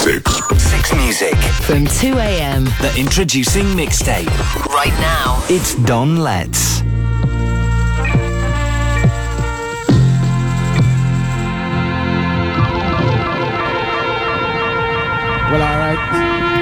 Six Music. From 2 a.m. The Introducing Mixtape. Right now. It's Don Letts. Well, all right.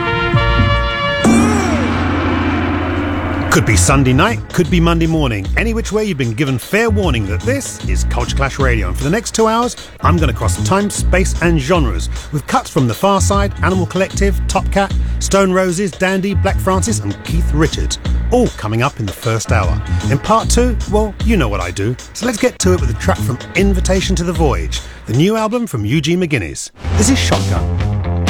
Could be Sunday night, could be Monday morning. Any which way, you've been given fair warning that this is Culture Clash Radio. And for the next 2 hours, I'm going to cross time, space and genres with cuts from The Far Side, Animal Collective, Top Cat, Stone Roses, Dandy, Black Francis and Keith Richards. All coming up in the first hour. In part 2, well, you know what I do. So let's get to it with a track from Invitation to the Voyage, the new album from Eugene McGuinness. This is Shotgun.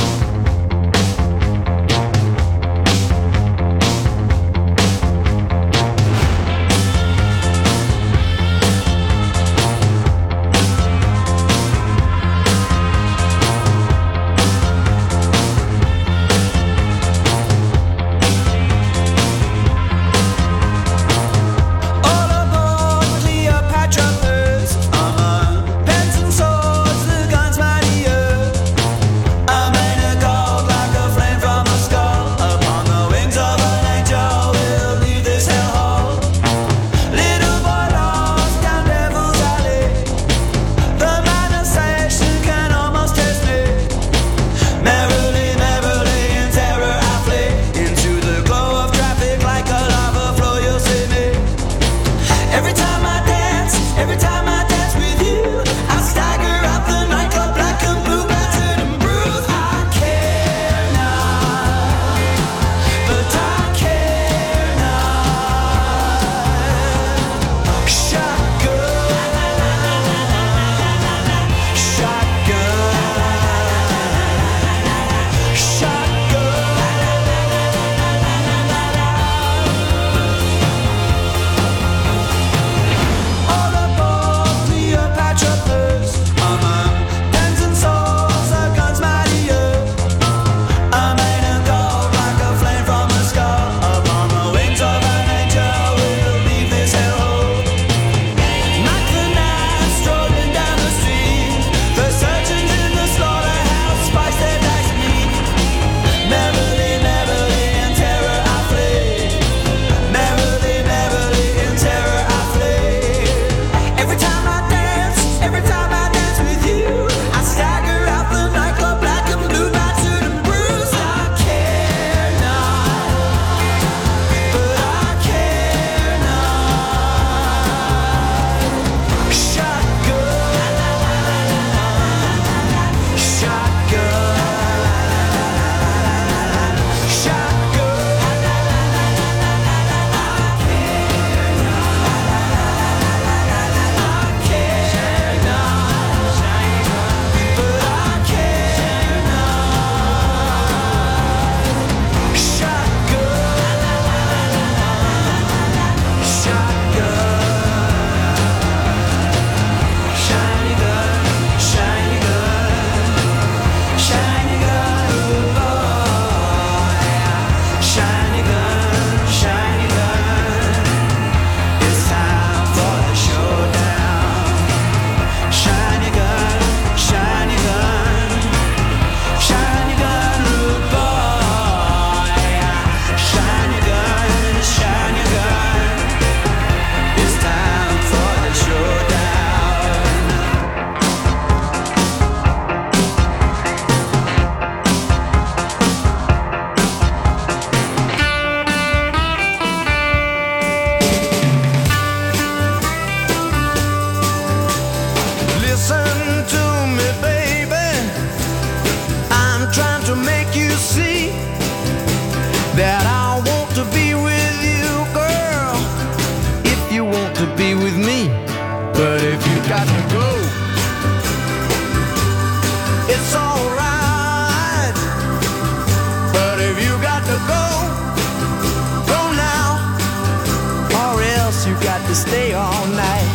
Stay all night.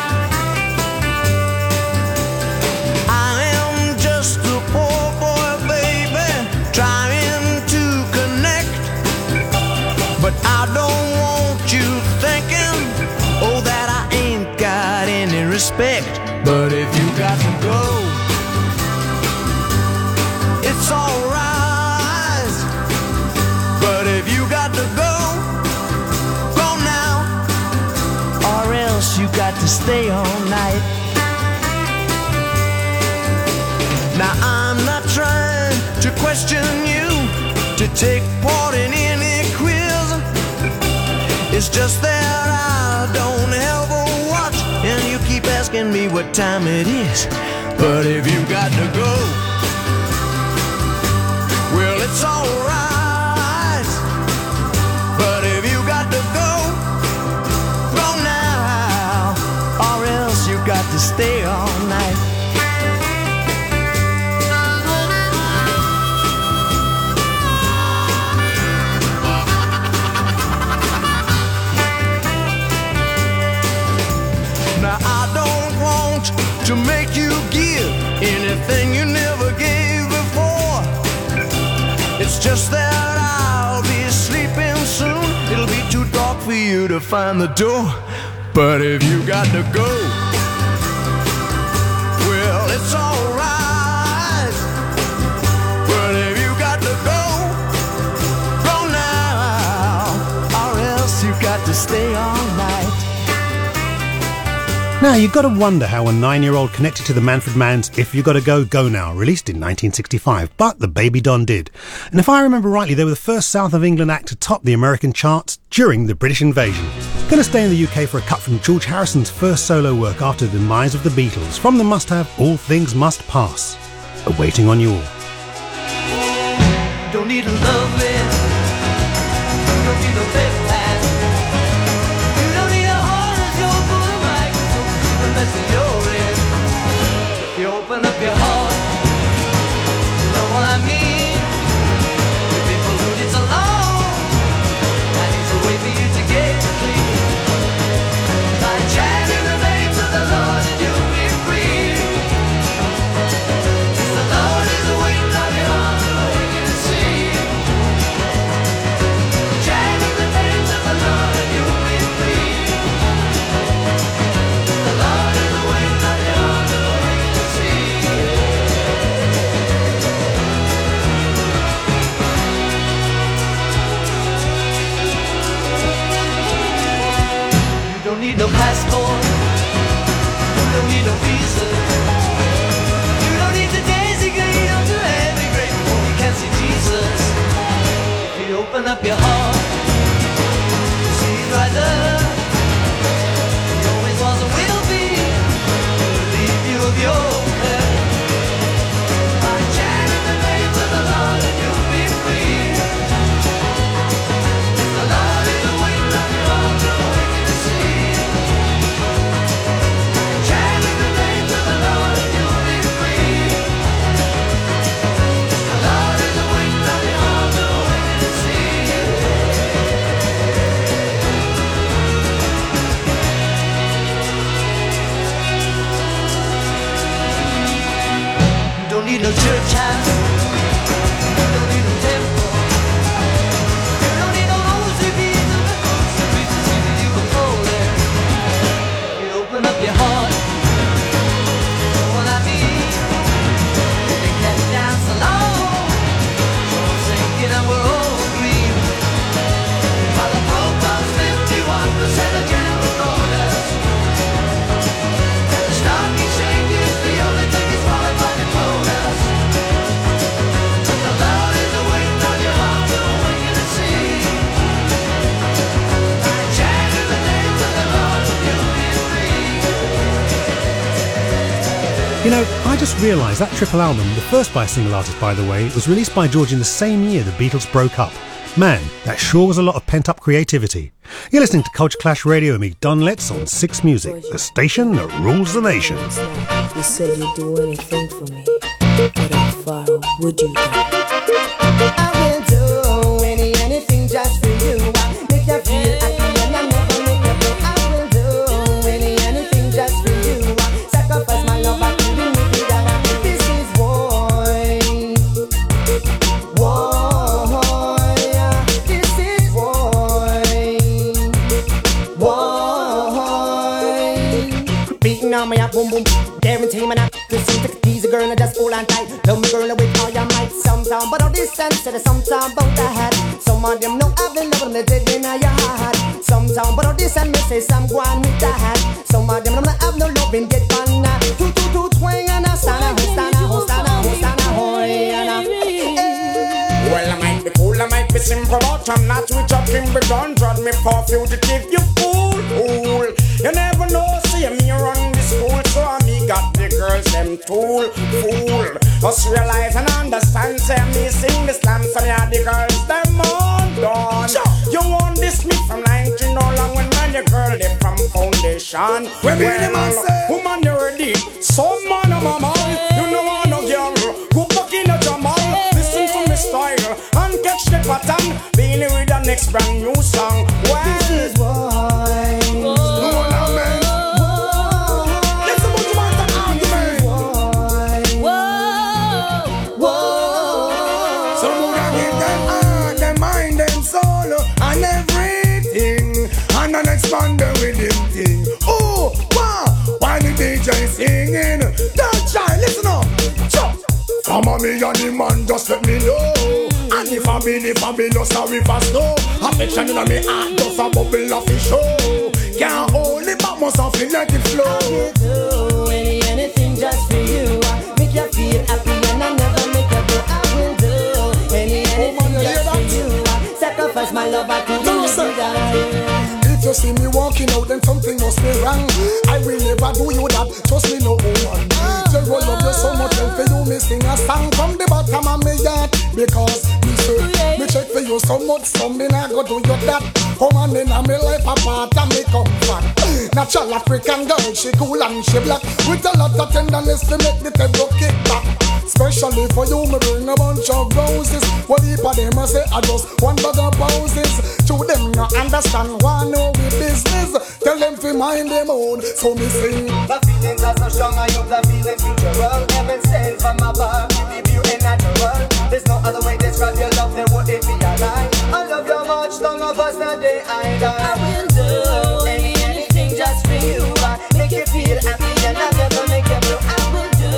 I am just a poor boy, baby, trying to connect. But I don't want you thinking, oh, that I ain't got any respect. But if you got to go, it's alright. to stay all night. Now I'm not trying to question you, to take part in any quiz. It's just that I don't ever watch, and you keep asking me what time it is. But if you got to go, well, it's alright. But if you got to go, go now, or else you got to stay all night. Now I don't want to make you give anything you never gave before. It's just that I'll be sleeping soon. It'll be too dark for you to find the door. But if you got to go, well, it's alright. But if you got to go, go now, or else you got to stay all night. Now, you've got to wonder how a 9-year-old connected to the Manfred Mann's If You Gotta Go, Go Now, released in 1965, but the Baby Don did. And if I remember rightly, they were the first South of England act to top the American charts during the British invasion. Going to stay in the UK for a cut from George Harrison's first solo work after the demise of the Beatles, from the must-have All Things Must Pass. Awaiting on You All. Don't need a lovely, don't need a best pass. You don't need a heart as your full of microphone, unless you're in. If you open up your heart, you know what I mean. We've been polluted so long, I need to wait for you to get clean. By chanting the names of the Lord and you'll be free. The Lord is waiting on your arms and waiting to see. Chanting the names of the Lord and you'll be free. The Lord is waiting on your arms and waiting to see. You don't need no passport. You don't need no visa. You don't need the daisy gate up to heaven great before you can see Jesus. If you open up your heart, you see He's right there. He always was and will be. He'll leave you of your care. By chanting the names of the Lord and you'll be free. The Lord is waiting on your arms and waiting to see. Chanting the names of the Lord and you'll be free. The Lord is waiting on your arms and waiting to see. You don't need no church house. You don't need no temple. You don't need no rosary beads or the ghost of preachers keeping you from falling. You open up your heart. You know what I mean? They kept down so long, so I'm sinking and we're all green. While the Pope was 51% of general orders, and the stock exchange is the only thing that's followed by the quotas. The Lord is waiting on your arms and waiting to see. Chanting the names of the Lord and you'll be free. You know, I just realised that triple album, the first by a single artist by the way, was released by George in the same year the Beatles broke up. Man, that sure was a lot of pent-up creativity. You're listening to Culture Clash Radio with me, Don Letts, on Six Music, the station that rules the nation. You said you'd do anything for me, but how far would you go? I will do anything just for you. Make you feel happy and I never make you blue. I will do anything just for you. Sacrifice my love back to the movie that this is war. This is war. Beating on my boom boom, guarantee my not to see the tease girl and just hold on tight. Love me girl with all your might sometime, but all this sense to the sometime about the head. Some of them know have the love me dead in your heart. Some sound but this and me say some go on with that. Some of them don't have no love in get pan. Two twang and a stana, Well, I might be cool, I might be simple, but I'm not with your Kimber John. Drod me for fugitive, you fool. You never know, see me run this school, so me got the girls, them fool. Us realize and understand, say me sing the slam, so me have the girls, them on done. You want this me from 19 no long when man, your girl, they from foundation. Well, woman, you ready? Some man, mama, you know want no girl, go back in a Jamal. Listen to me style and catch the pattern. Being with the next brand new song. Well, this is why. Expand with him thing. Oh, wow! Why the DJ singing? Don't try, listen up. Chop. Come on, me and the man, just let me know. And if I be no sorry for snow. Affection in me heart, just a bubble of the show. Can't hold it, but must have feel like it flow. I will do anything just for you. Make you feel happy and I never make you go. I will do anything just for you. Sacrifice my love, I could do that. You see me walking out, then something must be wrong. I will never do you that, trust me no woman. Just roll love you so much, and for you me sing a song from the bottom of my heart. Because me say, me check for you so much, so me not go do you that. Come on in my life apart and me comfort. Natural African girl, she cool and she black. With a lot of tenderness to make the table kick back. Especially for you, me bring a bunch of roses. What if them I say I just one bag of roses. To them not understand why no we business. Tell them to mind them own. So me sing. My feelings are so strong, I hope the feeling futural. Heaven sent from above, give you a natural. There's no other way to describe your love than what it be a lie. I love you much, long of us the day I die. I will do anything just for you. Make you feel happy and I'll never make you blue. I will do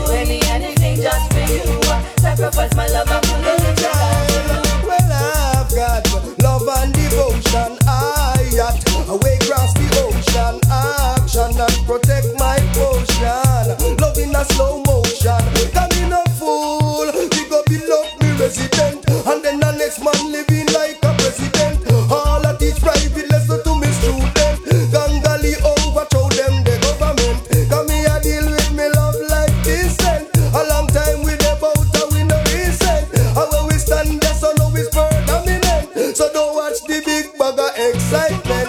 anything just for you. Sacrifice my love, I'm gonna let you die. Well, I've got love and devotion. I got away across the ocean. Action and protect my potion. Love in a slow motion. Come in a fool. We go be love me resident. And then the next man living like a president. All I teach private lesson to me student. Gangali overthrow them the government. Come here deal with me love like decent. A long time we about and we no recent. And when we stand there so now it's permanent. So don't watch the big bag of excitement.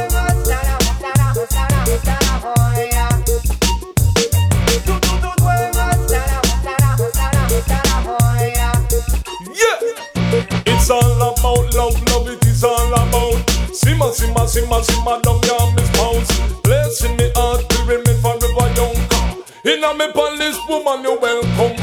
It's all about love, love it is all about. Simmer, simmer, simmer, simmer down your Miss Mouse. Blessing me heart will remain forever young. In a me palace, woman, you're welcome.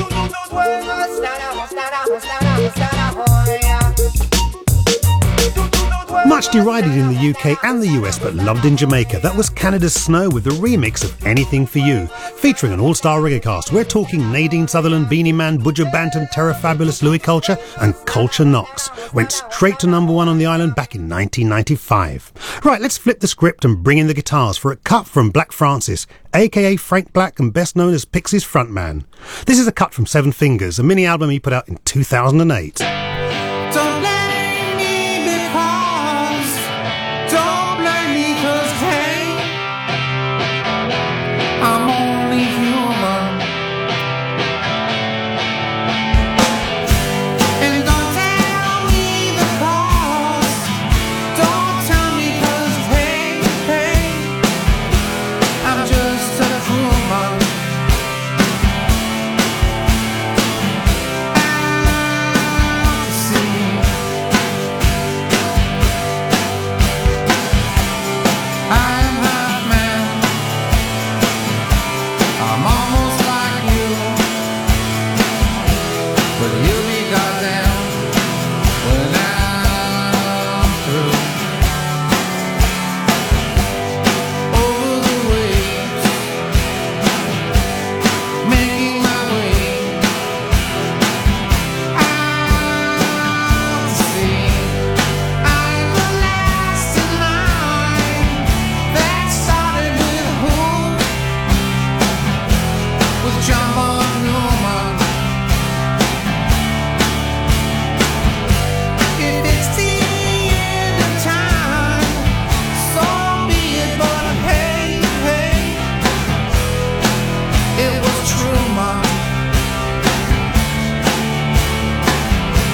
Much derided in the UK and the US but loved in Jamaica, that was Canada's Snow with the remix of Anything For You. Featuring an all-star reggae cast, we're talking Nadine Sutherland, Beanie Man, Buju Banton, Terra Fabulous, Louis Culture and Culture Knox. Went straight to number one on the island back in 1995. Right, let's flip the script and bring in the guitars for a cut from Black Francis, aka Frank Black and best known as Pixies frontman. This is a cut from Seven Fingers, a mini album he put out in 2008.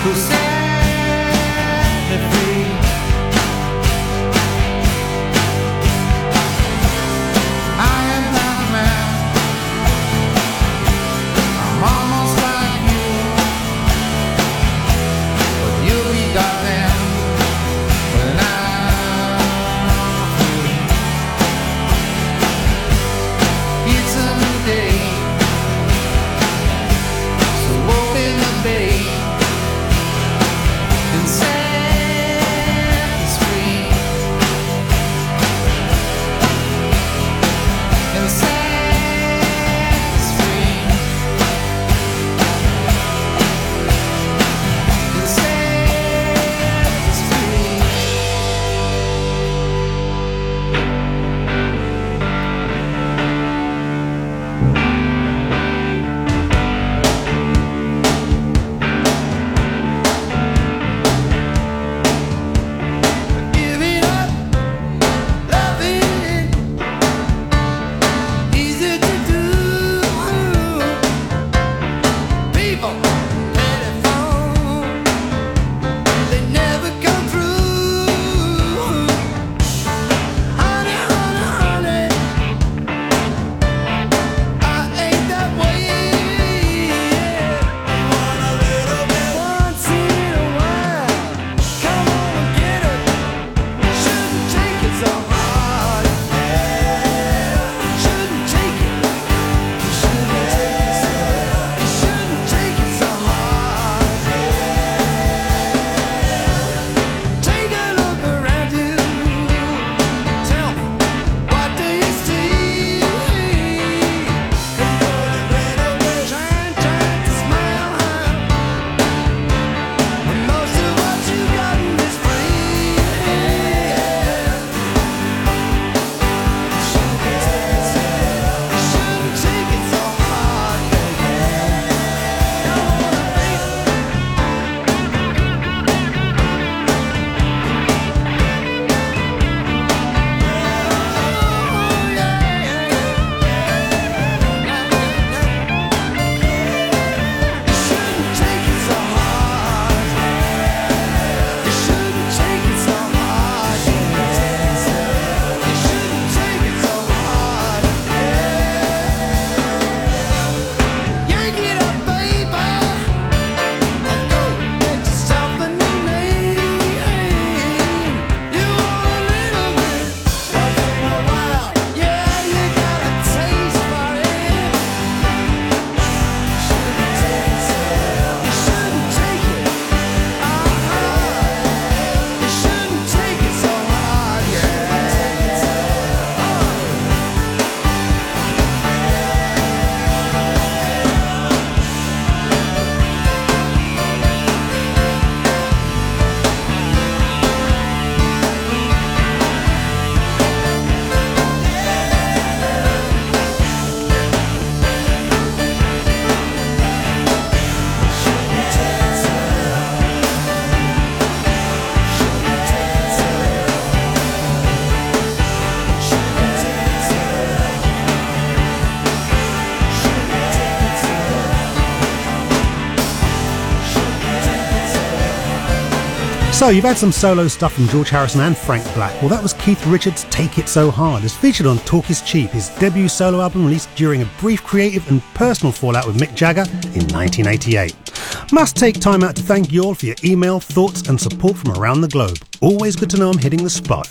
So you've had some solo stuff from George Harrison and Frank Black. Well, that was Keith Richards' Take It So Hard, as featured on Talk Is Cheap, his debut solo album released during a brief creative and personal fallout with Mick Jagger in 1988. Must take time out to thank you all for your email, thoughts and support from around the globe. Always good to know I'm hitting the spot.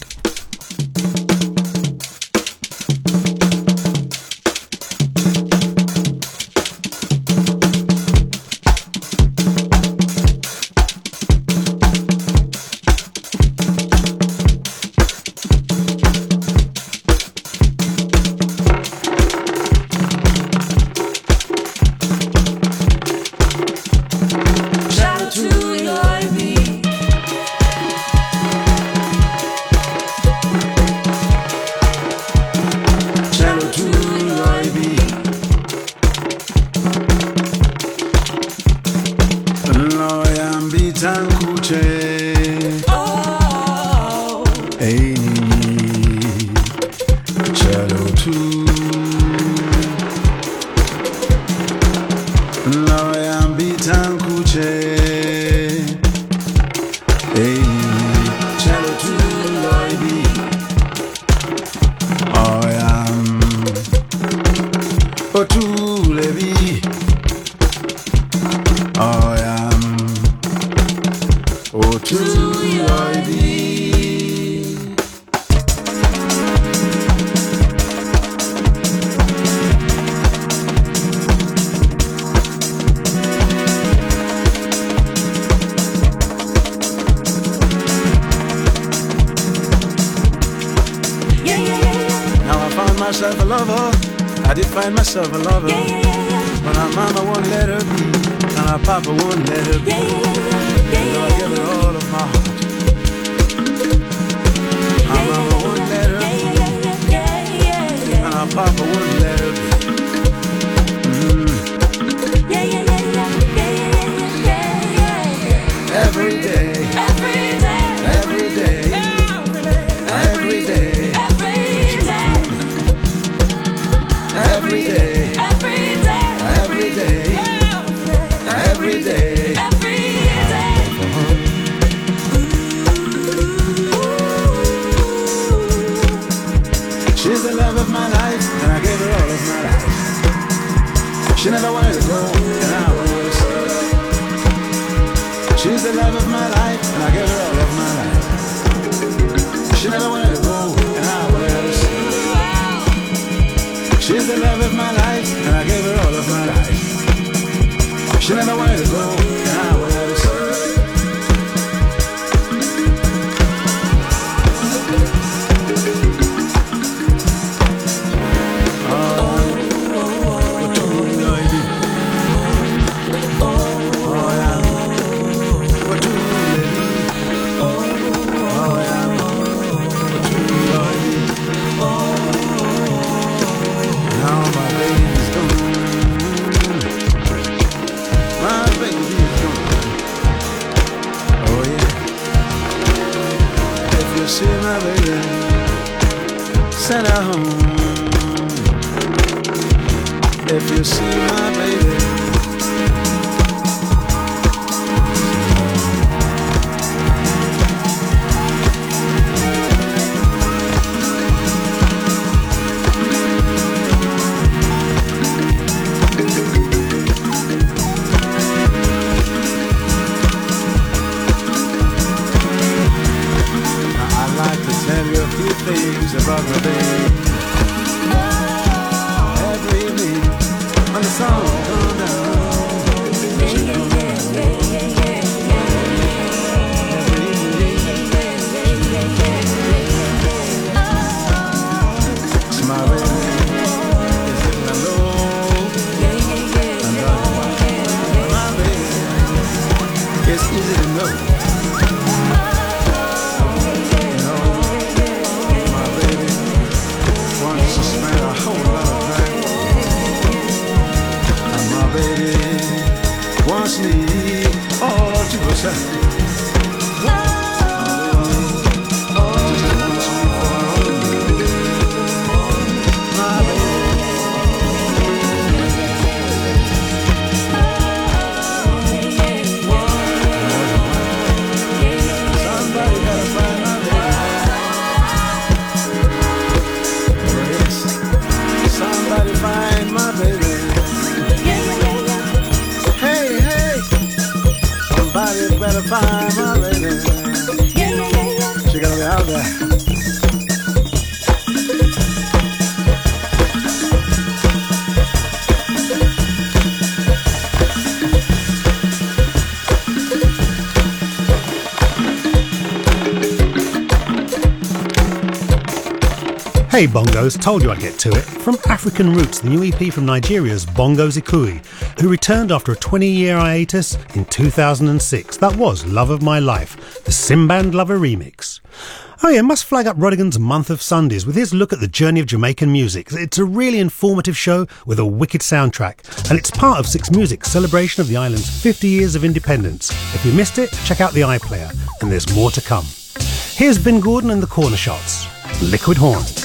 Tankuche lover. I did find myself a lover. But our mama won't let her be, and our papa won't let her be. So I give her all of my heart. Our mama won't let her be, and our papa won't let her be. Every day, every day, every day, every day, every day, every day, every day. She's the love of my life, and I gave her all of my life. She never wanted to go, and I wanted to stay. She's the love of my life, and I gave her all of my life. She never wanted to go, and I wanted to stay. She's the love of my life, and I gave her all of my life. She never wanted to go, and I wanted to stay. See my baby, send her home. If you see my baby, things about my baby. Every evening when the sun comes down, it's my baby. It's in the low. My baby, it's easy to know. Wants me all to herself. Somebody gotta find my baby. Somebody find my baby. Somebody better find my lady. She gotta be out there. Hey Bongos, told you I'd get to it. From African Roots, the new EP from Nigeria's Bongo Zikui, who returned after a 20-year hiatus in 2006. That was Love of My Life, the Simband Lover remix. Oh yeah, must flag up Rodigan's Month of Sundays with his look at the journey of Jamaican music. It's a really informative show with a wicked soundtrack, and it's part of Six Music's celebration of the island's 50 years of independence. If you missed it, check out the iPlayer, and there's more to come. Here's Vin Gordon and the Corner Shots, Liquid Horns.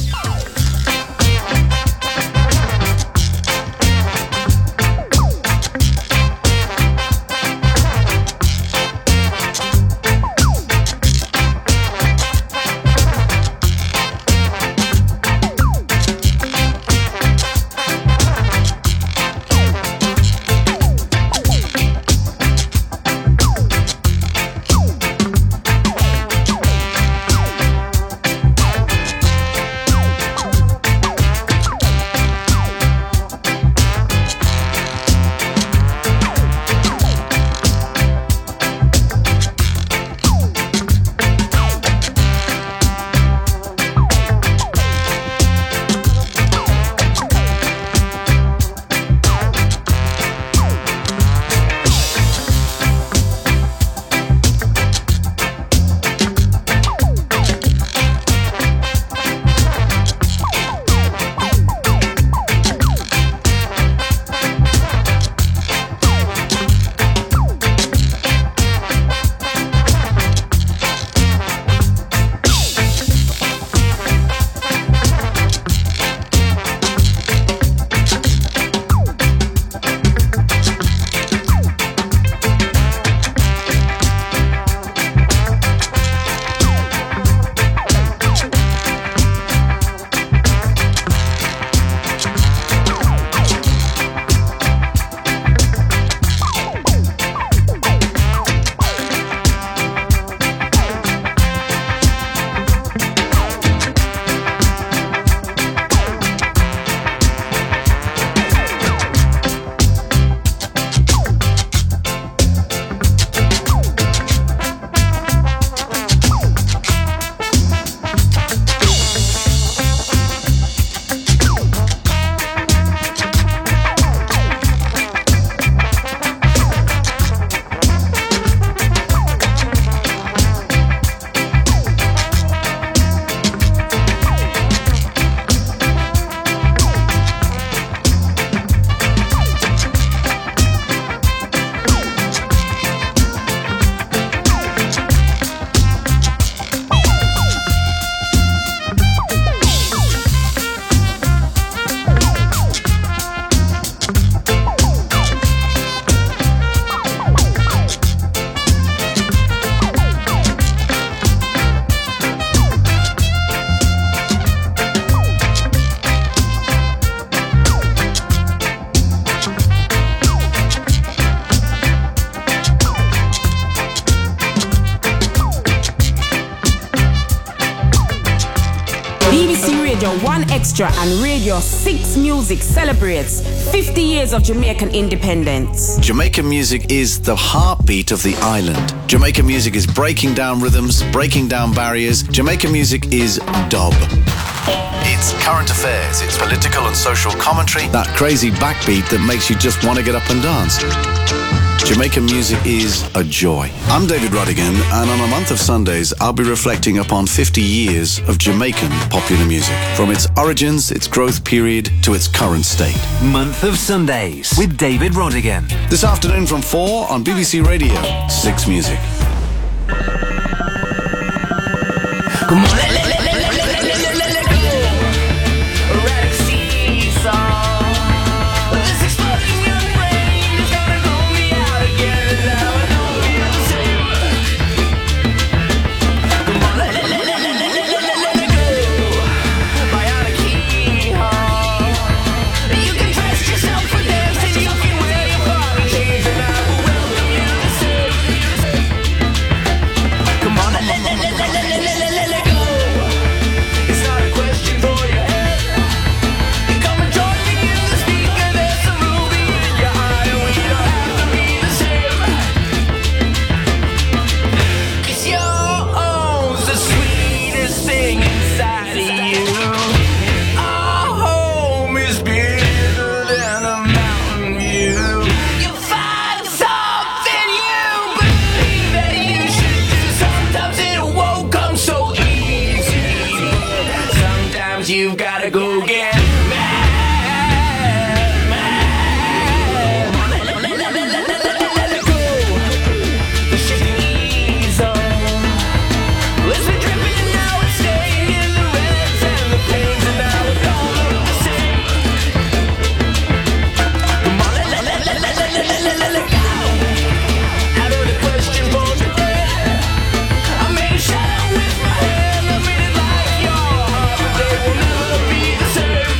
Extra and Radio 6 Music celebrates 50 years of Jamaican independence. Jamaican music is the heartbeat of the island. Jamaican music is breaking down rhythms, breaking down barriers. Jamaican music is dub. It's current affairs, it's political and social commentary, that crazy backbeat that makes you just want to get up and dance. Jamaican music is a joy. I'm David Rodigan, and on a month of Sundays, I'll be reflecting upon 50 years of Jamaican popular music, from its origins, its growth period, to its current state. Month of Sundays with David Rodigan. This afternoon from 4 on BBC Radio 6 Music. Come on, let go. Erratic seesaw. This exploding young brain is gonna blow me out again, and now I know you're the same. Come on, let go. Bionic keyhole. You can trust yourself for dancing, you can wear your body chains, and I will welcome you the same. Come on, let go. It's not a question for your head. Come and join me in the speaker. There's a ruby in your eye, and we don't have to be the same. 'Cause you're the sweetest thing inside of you. Our home is bigger than a mountain view. You find something you believe that you should do. Sometimes it won't come so easy. Sometimes you've gotta go get mad. Let go. The shaking ease on. It's been dripping, now it's staying in the reds and the pains, and now it don't look the same. Come on, let go. Out of the question for today. I made a shadow with my hand, I made it like your heart, but they will never be the same.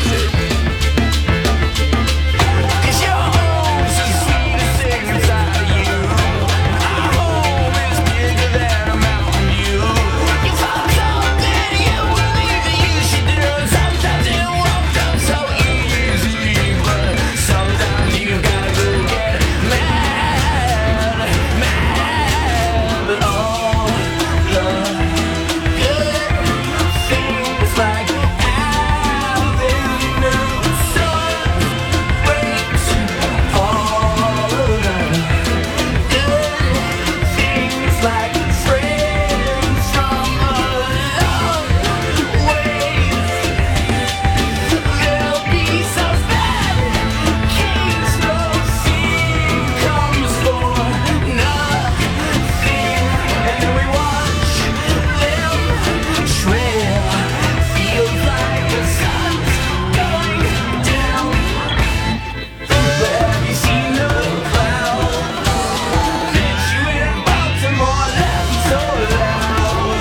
'Cause your home's the sweetest thing inside of you. Our home is bigger than a mountain view. You found something you believe that you should do. Sometimes it won't come so easily, but sometimes you gotta go get mad. But all the good things like having new sun breaks all of the good things like friends from a long ways. There'll be some bad kings, no sin comes for nothing, and then we watch them trail. Feels like the sun's going down. But have you seen the cloud? Met you in Baltimore, laughing so loud.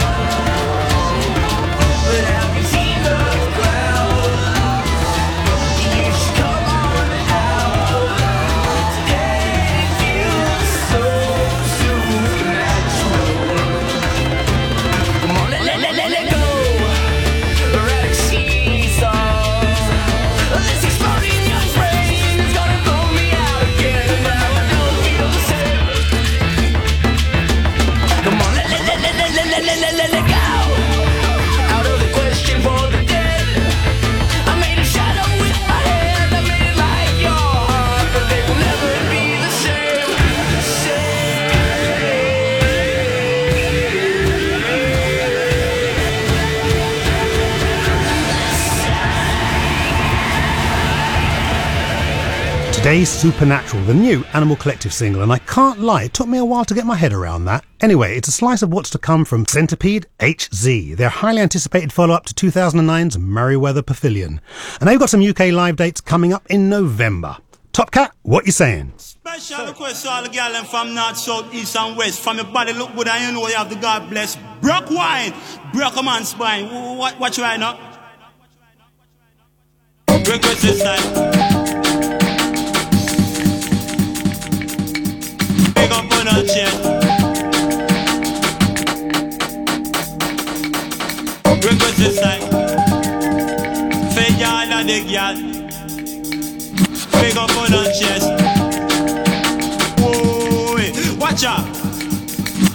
But have you seen the cloud? You should come on out. Today feels so supernatural. Come on, let go. Erratic seesaw. This exploding young brain is gonna blow me out again, and now I don't feel the same. Come on, let go. Out of the question for the dead. I made a shadow with my hand, I made it like your heart, but they will never be the same. Today's Supernatural, the new Animal Collective single, and I can't lie, it took me a while to get my head around that. Anyway, it's a slice of what's to come from Centipede HZ, their highly anticipated follow-up to 2009's Merriweather Pavilion. And they've got some UK live dates coming up in November. Top Cat, what you saying? Special request to all the girls from north, south, east and west. From your body look good and you know you have the God bless. Brock wine, broke a man's spine. Watch right now. Request this time. Big up on our chair. Request this time. Fade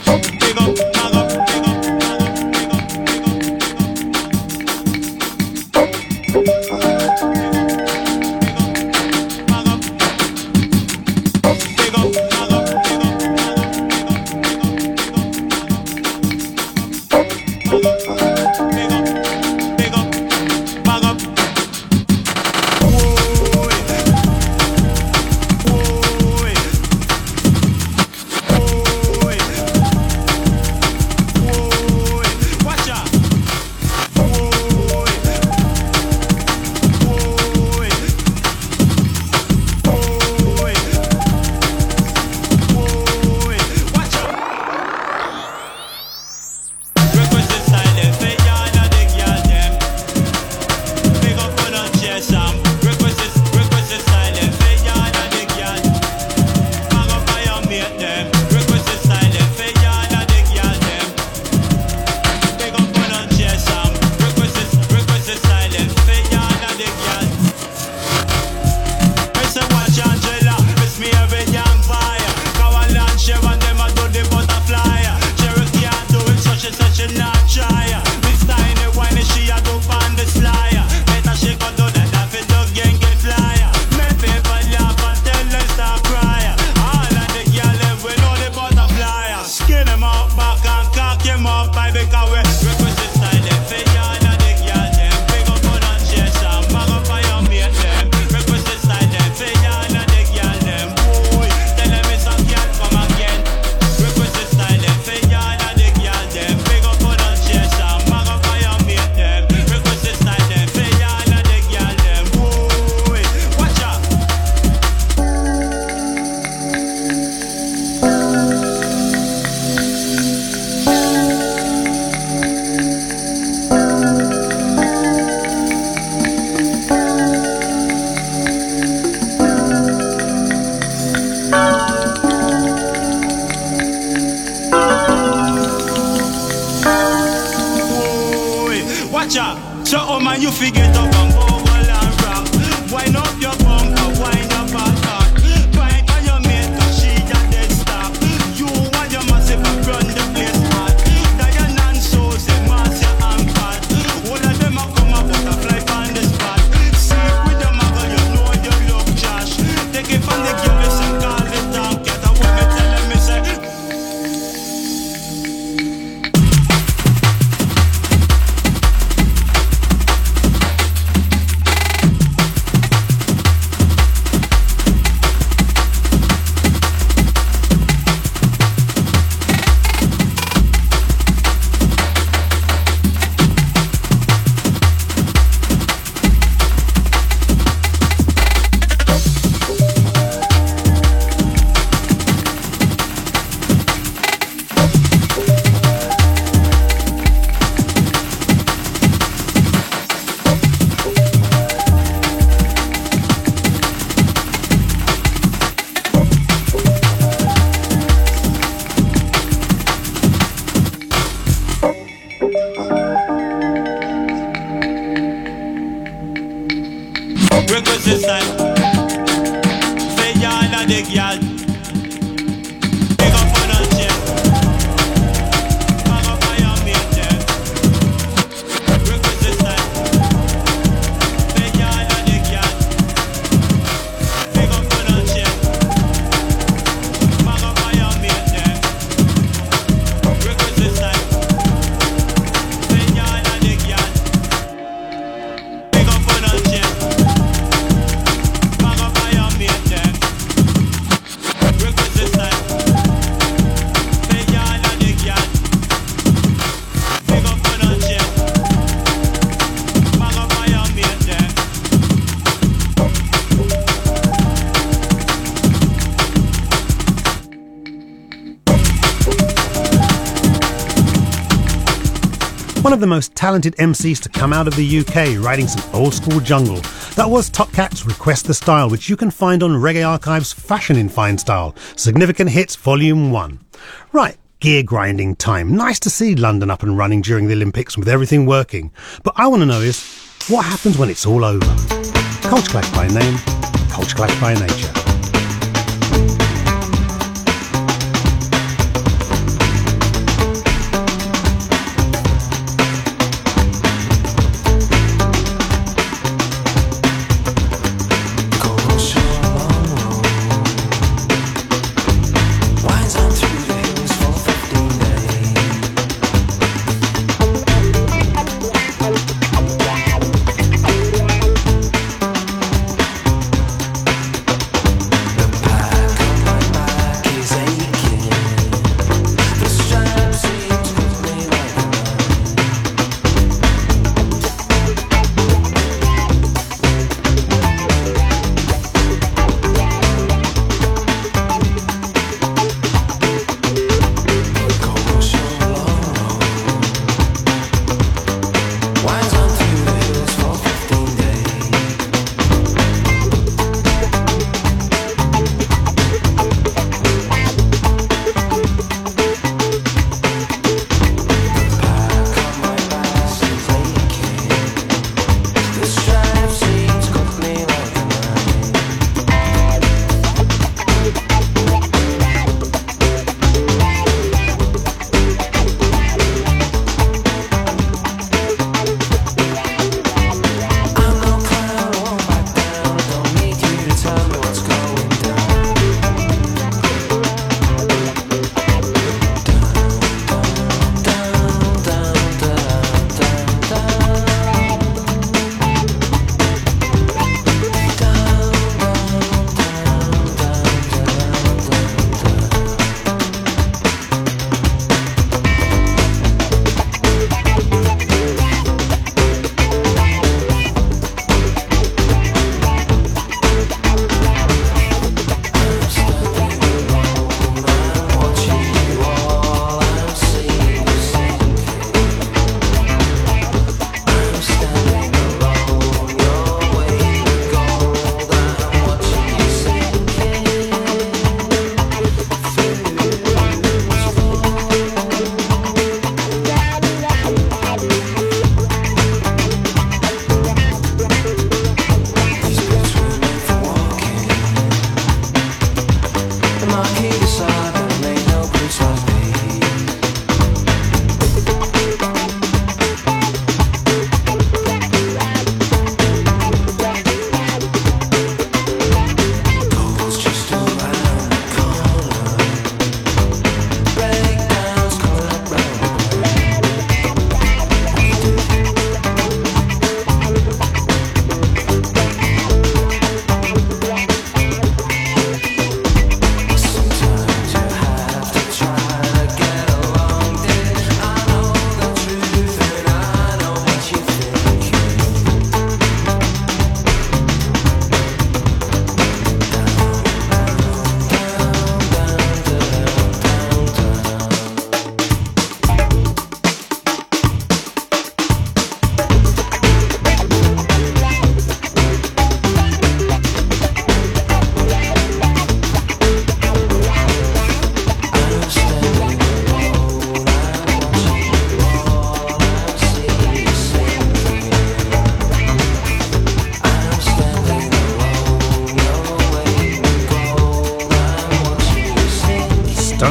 One of the most talented MCs to come out of the UK, writing some old school jungle. That was Top Cat's Request the Style, which you can find on Reggae Archive's Fashion in Fine Style, Significant Hits Volume 1. Right, gear grinding time. Nice to see London up and running during the Olympics with everything working. But I want to know is, what happens when it's all over? Culture Clash by name, Culture Clash by nature.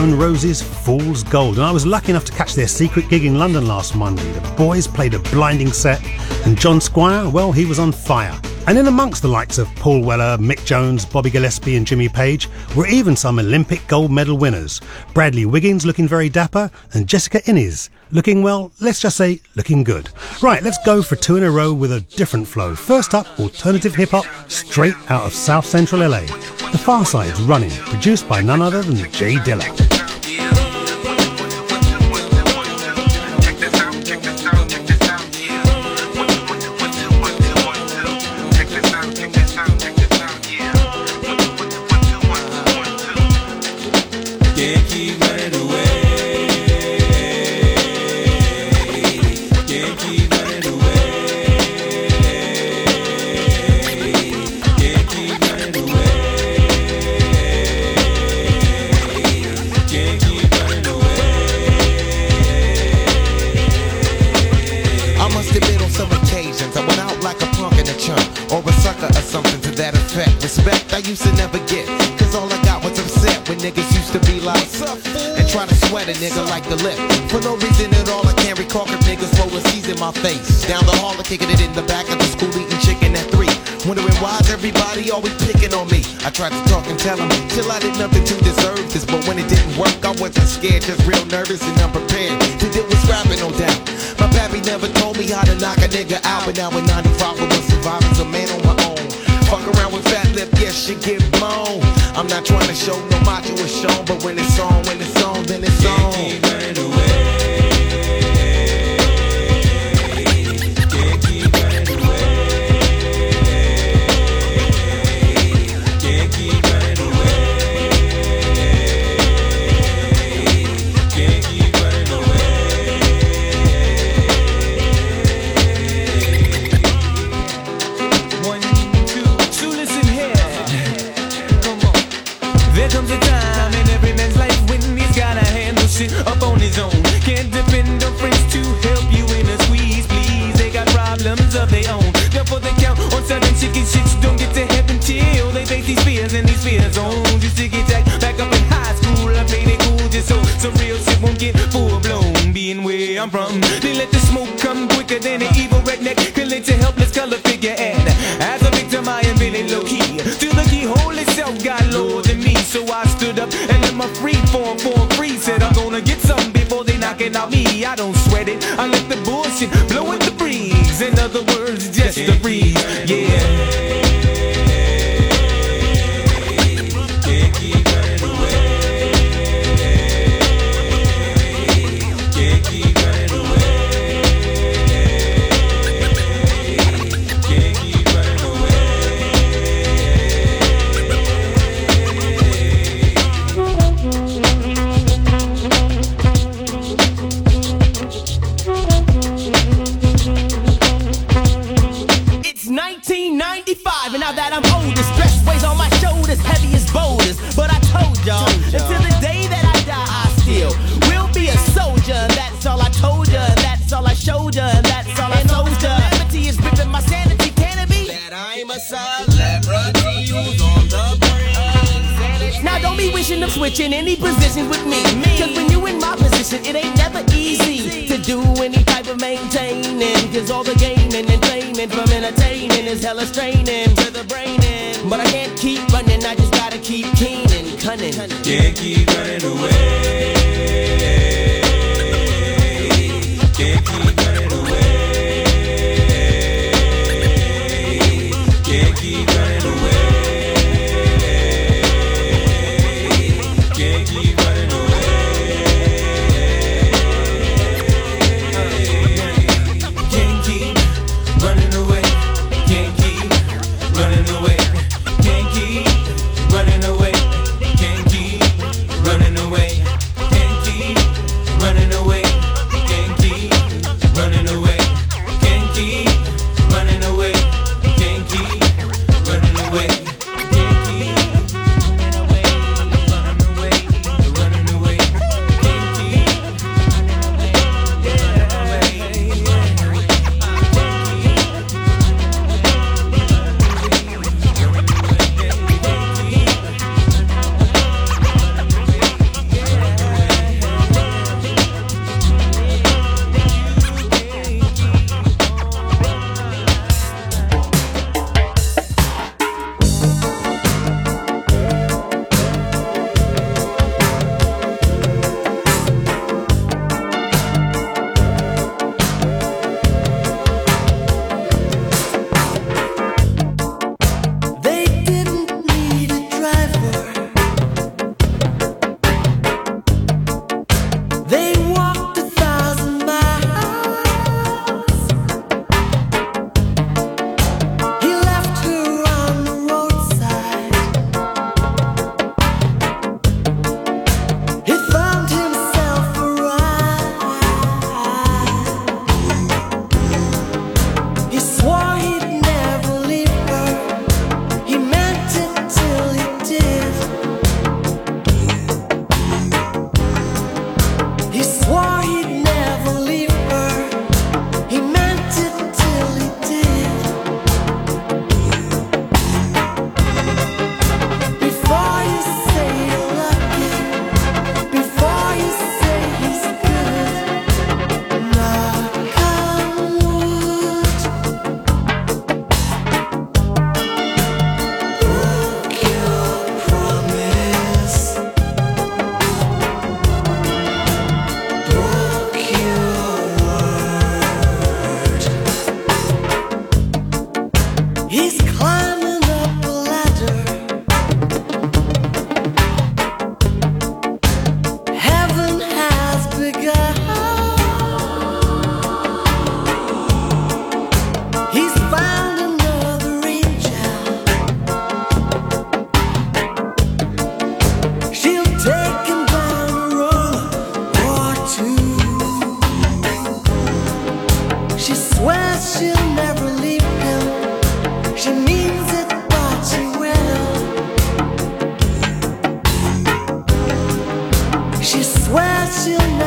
Stone Roses' Fool's Gold, and I was lucky enough to catch their secret gig in London last Monday. The boys played a blinding set, and John Squire, well, he was on fire. And in amongst the likes of Paul Weller, Mick Jones, Bobby Gillespie and Jimmy Page were even some Olympic gold medal winners. Bradley Wiggins looking very dapper, and Jessica Innes looking, well, let's just say looking good. Right, let's go for two in a row with a different flow. First up, alternative hip-hop straight out of South Central LA. The Far Side's Running, produced by none other than Jay Dilla. I used to never get, cause all I got was upset when niggas used to be like, and try to sweat a nigga like the lip. For no reason at all, I can't recall if niggas roll a C's in my face. Down the hall, I kicking it in the back of the school, eating chicken at 3. Wondering why's everybody always picking on me. I tried to talk and tell them, till I did nothing to deserve this. But when it didn't work, I wasn't scared, just real nervous and unprepared. To deal with rapping, no doubt. My pappy never told me how to knock a nigga out. But now in 95, I was surviving, a man on my own. Fuck around with fat lip, yes, she get blown. I'm not trying to show no macho is shown, but when it's on, then it's on. Keep running away. Can't keep running away. Can't keep running away. Can't keep running away. There comes a time in every man's life when he's gotta handle shit up on his own. Can't depend on friends to help you in a squeeze, please. They got problems of their own. Therefore they count on certain chicken shits. Don't get to heaven till they face these fears and these fears on. Just to get back up in high school, I played it cool just so some real shit won't get full blown. Being where I'm from, they let the smoke come quicker than an evil redneck can let your helpless color figure. And as a victim I am really low key. Till the keyhole itself got lower than me. So I stood up and let my free form free. Said I'm gonna get something before they knocking out me. I don't sweat it, I let the bullshit blow in the breeze. In other words, just a breeze, yeah. Can't keep running away. Can't keep running away. Can't keep running away. It's 1995, and now that I'm older, stress weighs on my shoulders, heavy as boulders. But I told y'all, until the day that I die, I still will be a soldier. That's all I told ya, that's all I showed ya, that's all I told ya. Calamity is ripping my sanity, can it be? That I'm a celebrity who's on the brain. Now don't be wishing of switching any positions with me. Cause when you in my position, it ain't never easy to do any type of maintaining. Cause all the gaining and training from entertaining is hella straining to the brain. But I can't keep running, I just gotta keep keen and cunning. Can't keep running away. Can't keep running away. Can't keep running away. Can't keep running away. Can't keep running away. Can't keep running away. Can't keep running away. Can't keep running away.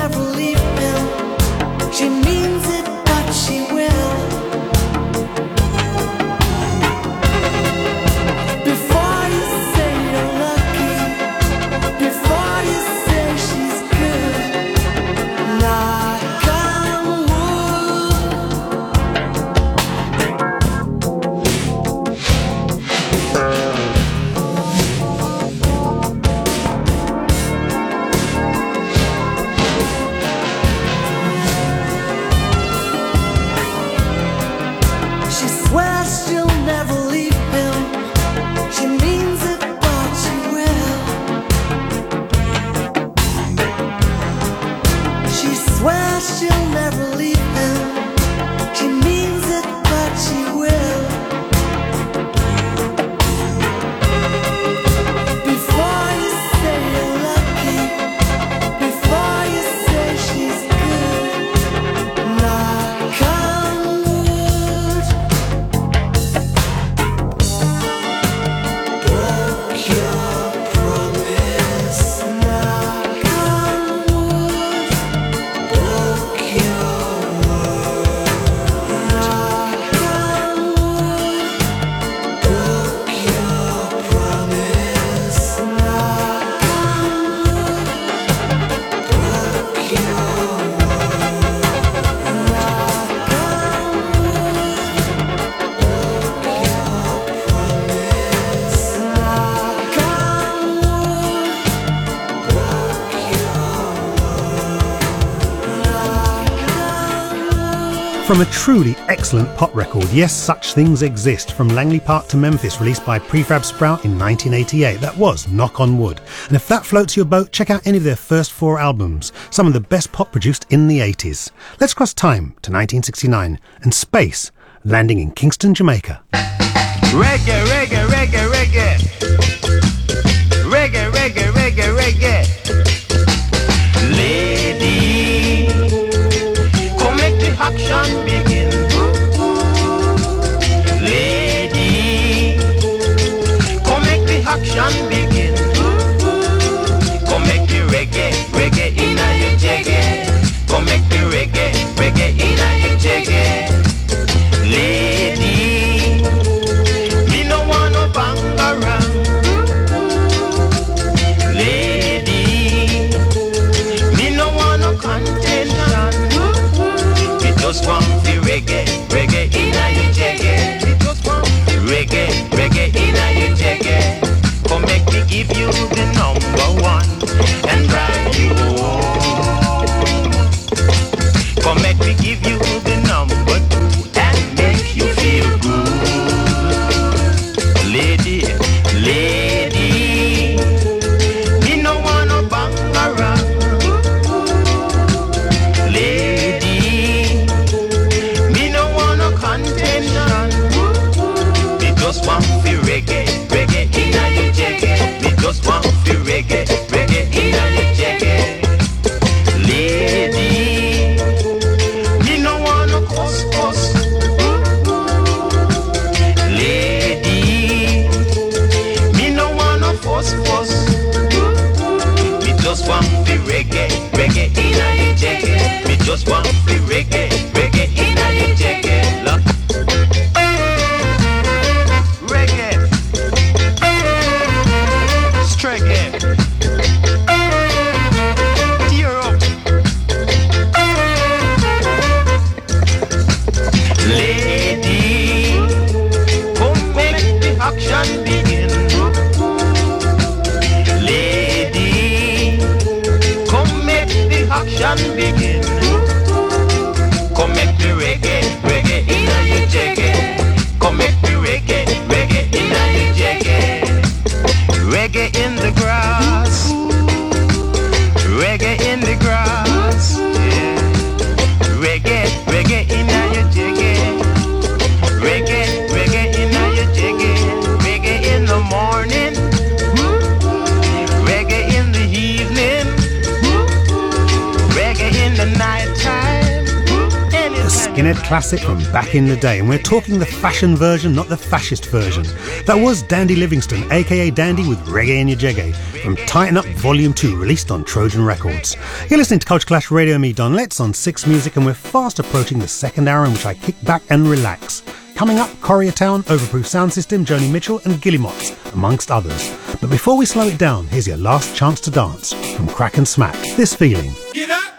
never leave him. She means it, but she will. Before you say you're lucky, before you say she's good, knock on She swears she'll never leave him. She means it, but she will. She swears she'll never leave him. She means it, but she will. Before you say you're lucky, before you say she's good, knock on wood. Broke your promise, knock on wood. Broke your word, knock on wood. Broke your promise, knock on wood. Broke your From a truly excellent pop record, Yes, Such Things Exist, from Langley Park to Memphis, released by Prefab Sprout in 1988. That was Knock on Wood. And if that floats your boat, check out any of their first 4 albums, some of the best pop produced in the 80s. Let's cross time to 1969 and space, landing in Kingston, Jamaica. Reggae, reggae, reggae, reggae. Reggae, reggae, reggae, reggae. Lady, come make the action begin. Lady, come make the action begin. Come make the reggae, reggae inna your jaggy. Come make the reggae, reggae inna your jaggy. Lady, me no want no bangara. Lady, me no want no contention. Me just want the reggae, reggae inna your jaggy. Me just want the reggae, reggae inna your jaggy. Come make me give you the number 1 and drive you home. Come make me give you the number 2 and make you feel good. Lady, lady, me no want no bangara. Lady, me no want no contention. Me just want the reggae, reggae inna your jaggy. Me just want the reggae, reggae inna your jaggy. Lady, me no want no couscous. Lady, me no want no fuss. Me just want the reggae, reggae inna your jaggy. Me just want the reggae, reggae inna your jaggy. Look. Reggae, streggae, tear up. Lady, come make the action begin. Lady, come make the action begin. Come make the reggae, reggae inna your jaggy. Come make the reggae, reggae inna your jaggy. Reggae in the grass, reggae in the grass. Yeah. Reggae, reggae inna your jaggy. Reggae, reggae inna your jaggy. Reggae in the morning, reggae in the evening, reggae in the night time. Anytime. Skinhead classic from back in the day, and we're talking the fashion version, not the fascist version. That was Dandy Livingstone, aka Dandy with Reggae in Your Jeggy, from Tighten Up Volume 2, released on Trojan Records. You're listening to Culture Clash Radio, me Don Letts on Six Music, and we're fast approaching the second hour in which I kick back and relax. Coming up, Koreatown, Overproof Sound System, Joni Mitchell and Guillemots, amongst others. But before we slow it down, here's your last chance to dance from Crack and Smack. This feeling. Get up!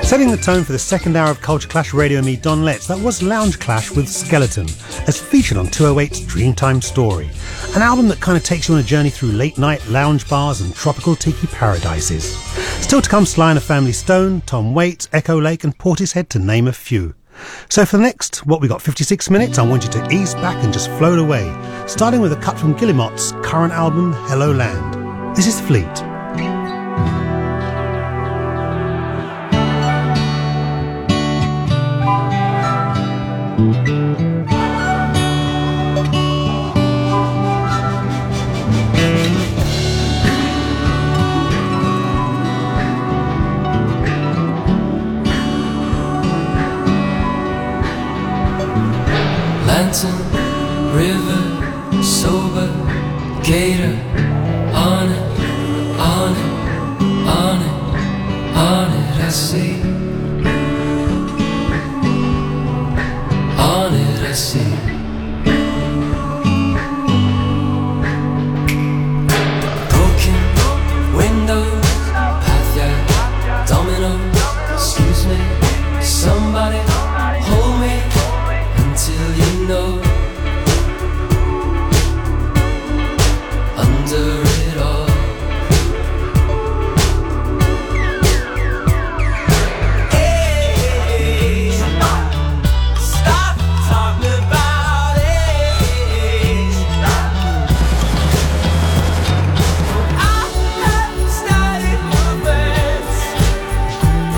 Setting the tone for the second hour of Culture Clash Radio and me, Don Letts, that was Lounge Clash with Skeleton, as featured on 208's Dreamtime Story, an album that kind of takes you on a journey through late-night lounge bars and tropical tiki paradises. Still to come, Sly and the Family Stone, Tom Waits, Echo Lake and Portishead, to name a few. So for the next, what we got, 56 minutes, I want you to ease back and just float away, starting with a cut from Guillemot's current album, Hello Land. This is Fleet. River, sober, gator, on it, on it, on it, on it, I see. On it, I see. Broken windows, path, domino, excuse me, somebody hold me until you know. Under it all, hey, stop talking about it. I have started movements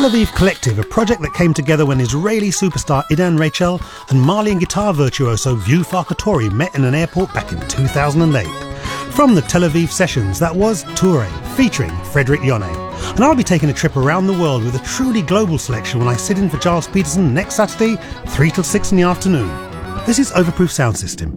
Tel Aviv Collective, a project that came together when Israeli superstar Idan Rachel and Malian guitar virtuoso View Farkatori met in an airport back in 2008. From the Tel Aviv sessions, that was Toure, featuring Frederick Yone. And I'll be taking a trip around the world with a truly global selection when I sit in for Giles Peterson next Saturday, 3 till 6 in the afternoon. This is Overproof Sound System.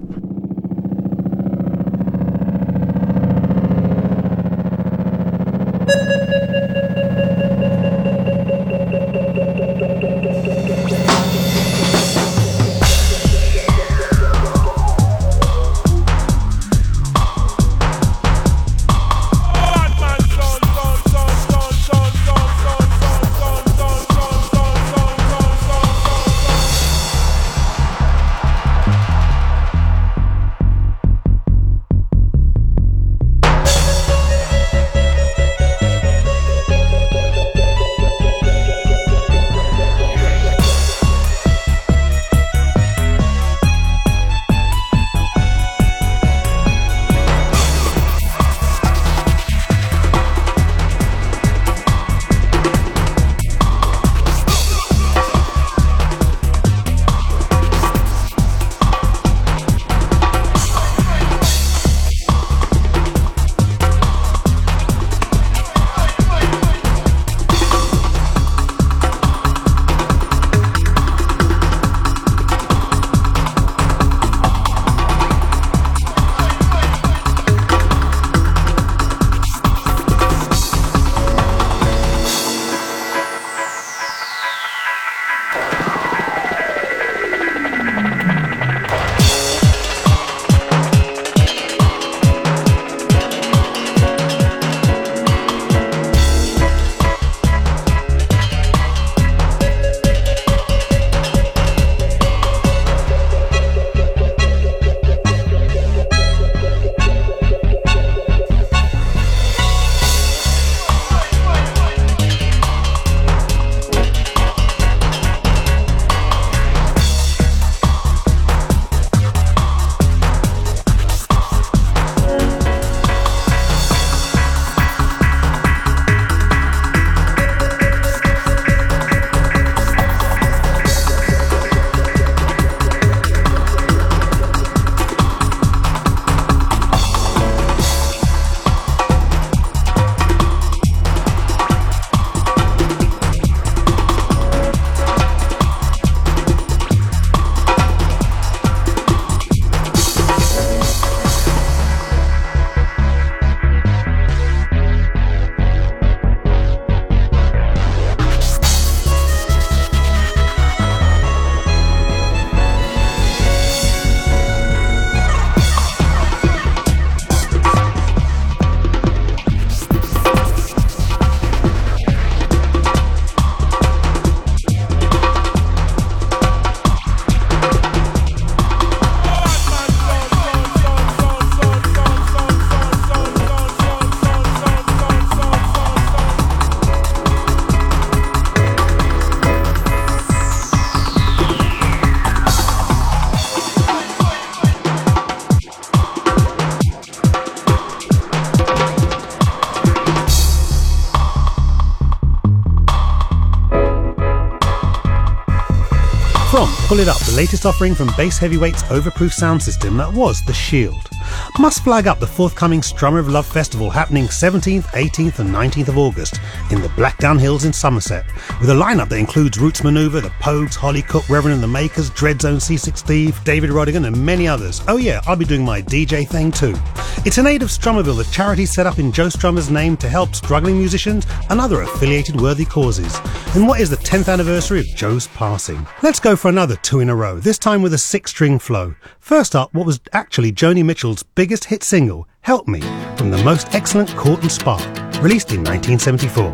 From Pull It Up, the latest offering from Bass Heavyweight's Overproof Sound System, that was The Shield. Must flag up the forthcoming Strummer of Love Festival happening 17th, 18th and 19th of August in the Blackdown Hills in Somerset, with a lineup that includes Roots Maneuver, The Pogues, Holly Cook, Reverend and the Makers, Dreadzone, C6 Steve, David Rodigan and many others. Oh yeah, I'll be doing my DJ thing too. It's in aid of Strummerville, the charity set up in Joe Strummer's name to help struggling musicians and other affiliated worthy causes. And what is the 10th anniversary of Joe's passing? Let's go for another two in a row, this time with a 6-string flow. First up, what was actually Joni Mitchell's biggest hit single, Help Me, from the most excellent Court and Spark, released in 1974.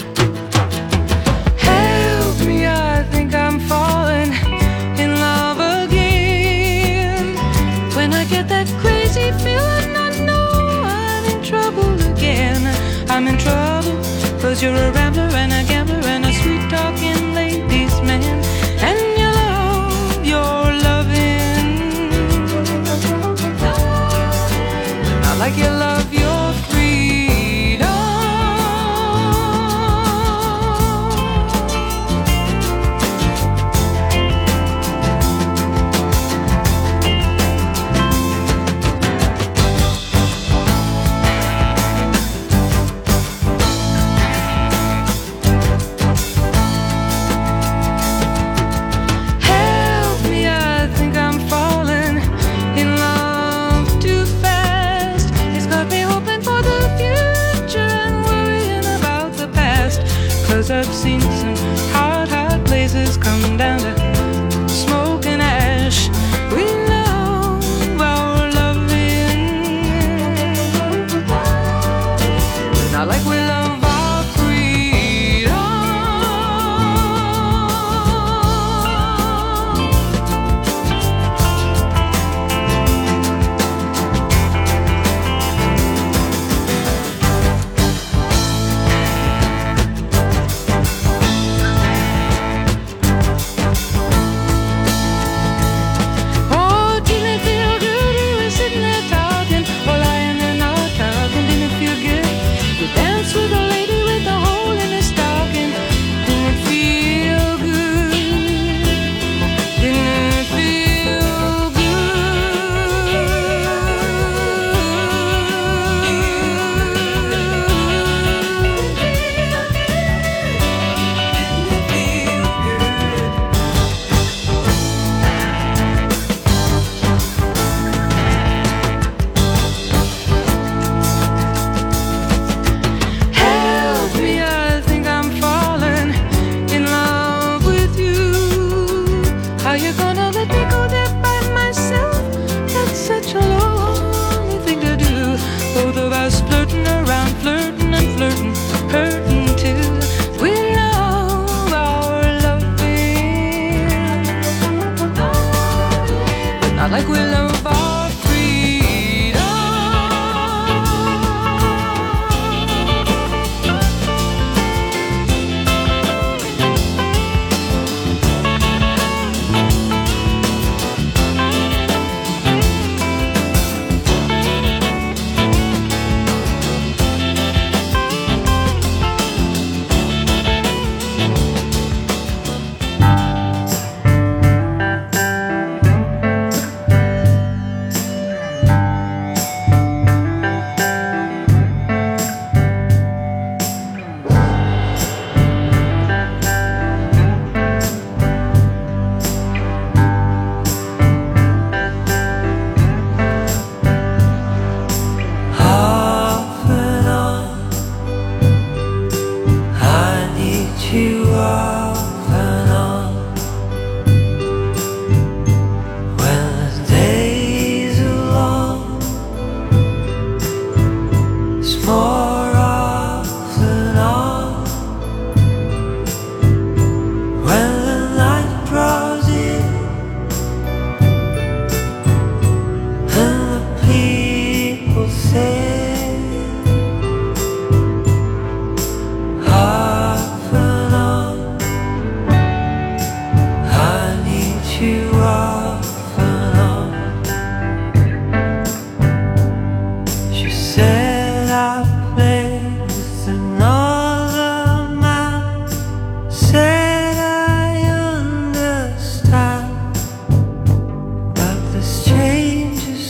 Help me, I think I'm falling in love again. When I get that crazy feeling, I know I'm in trouble again. I'm in trouble, 'cause you're a rambler and a gambler and a sweet-talking ladies' man. And you love your loving, not like you love your freedom.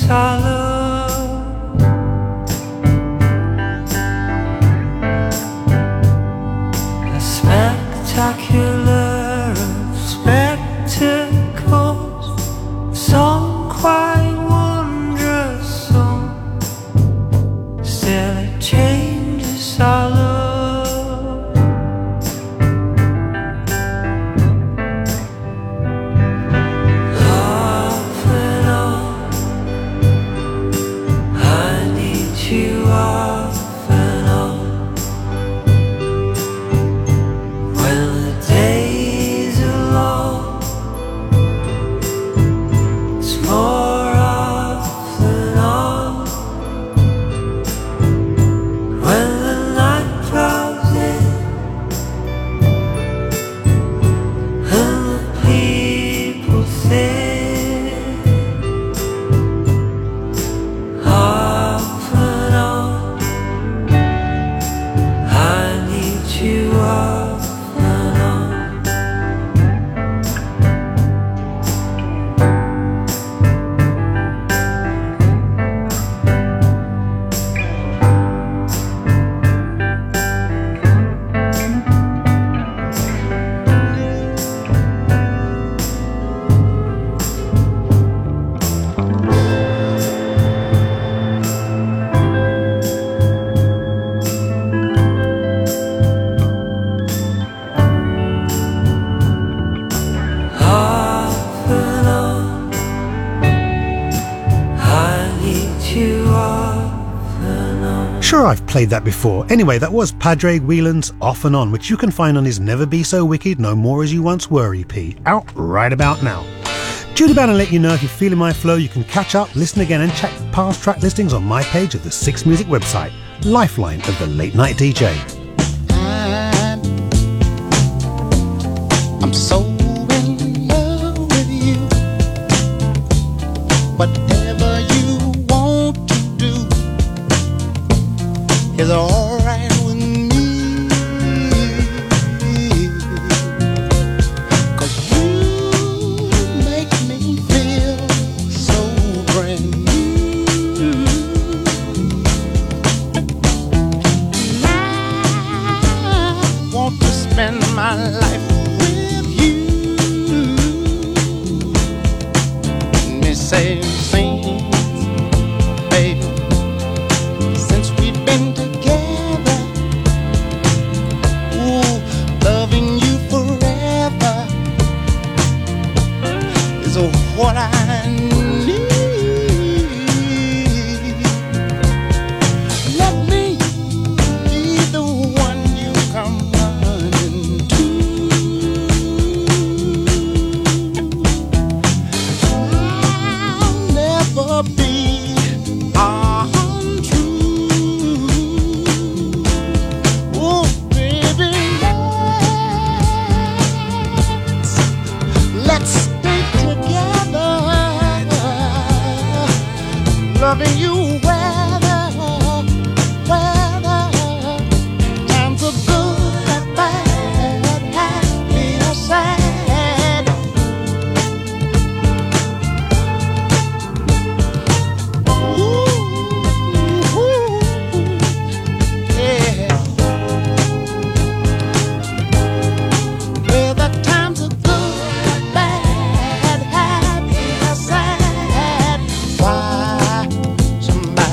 our love. A spectacular of spectacles, some quite wondrous, some still it changes our love. Sure, I've played that before. Anyway, that was Padraig Whelan's Off and On, which you can find on his Never Be So Wicked, No More As You Once Were EP, out right about now. Judy Bannon let you know if you're feeling my flow, you can catch up, listen again and check past track listings on my page of the Six Music website, Lifeline of the Late Night DJ. I'm so in love with you. Whatever you want to do is all right with me. 'Cause you make me feel so brand new. I want to spend my life with you. Let me say baby, since we've been together, ooh, loving you forever is what I need. Let me be the one you come running to. I'll never be untrue. Oh, baby, let's stay together, loving you weather, times are good and bad, happy or sad. Yeah. Whether times are good, bad, happy or sad. Why somebody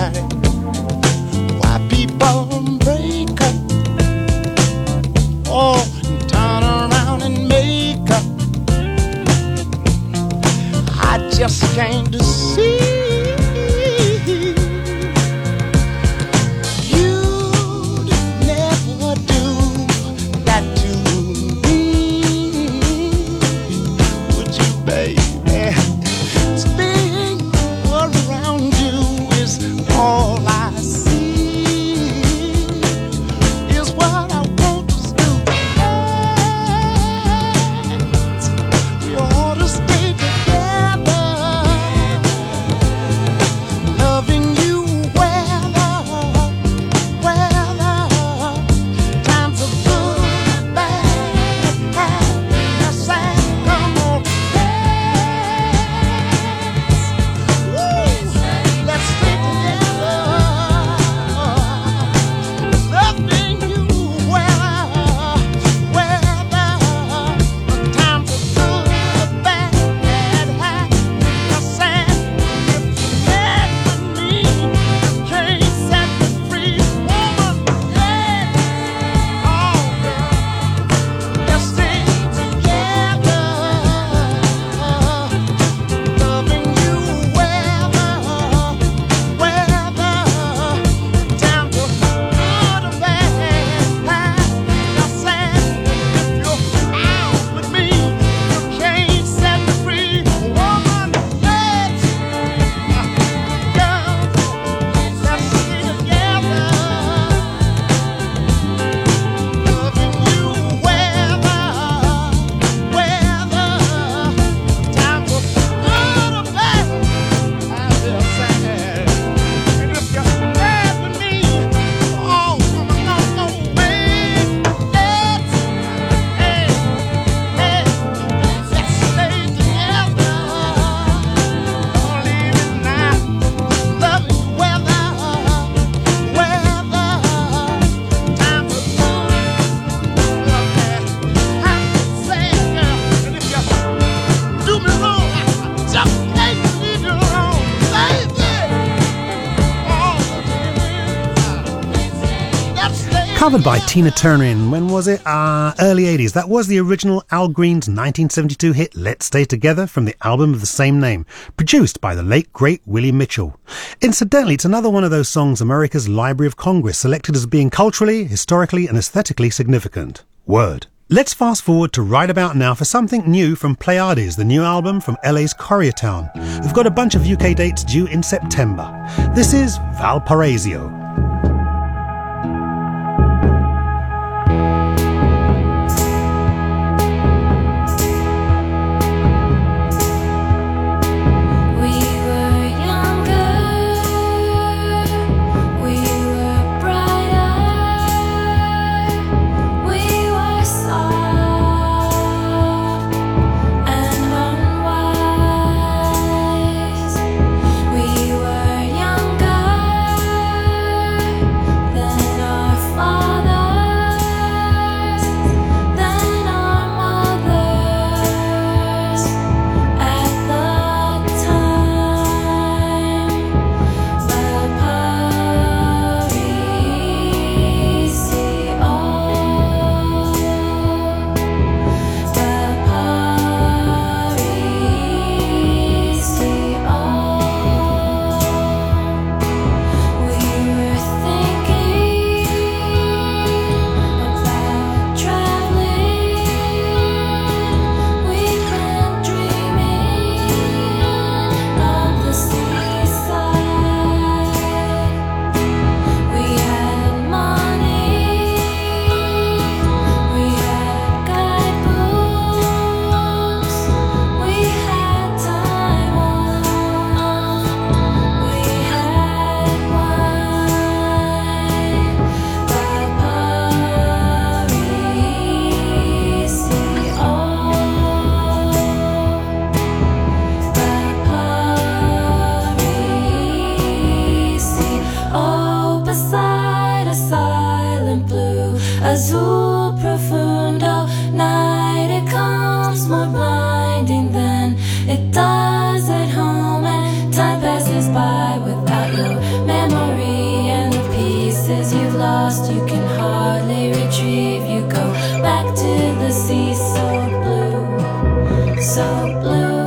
Covered by Tina Turner in, when was it? Early 80s. That was the original Al Green's 1972 hit Let's Stay Together from the album of the same name, produced by the late great Willie Mitchell. Incidentally, it's another one of those songs America's Library of Congress selected as being culturally, historically and aesthetically significant. Word. Let's fast forward to right about now for something new from Pleiades, the new album from LA's Koreatown. We've got a bunch of UK dates due in September. This is Valparaiso. Azul profundo, night it comes more blinding than it does at home, and time passes by without your memory, and the pieces you've lost you can hardly retrieve. You go back to the sea, so blue, so blue.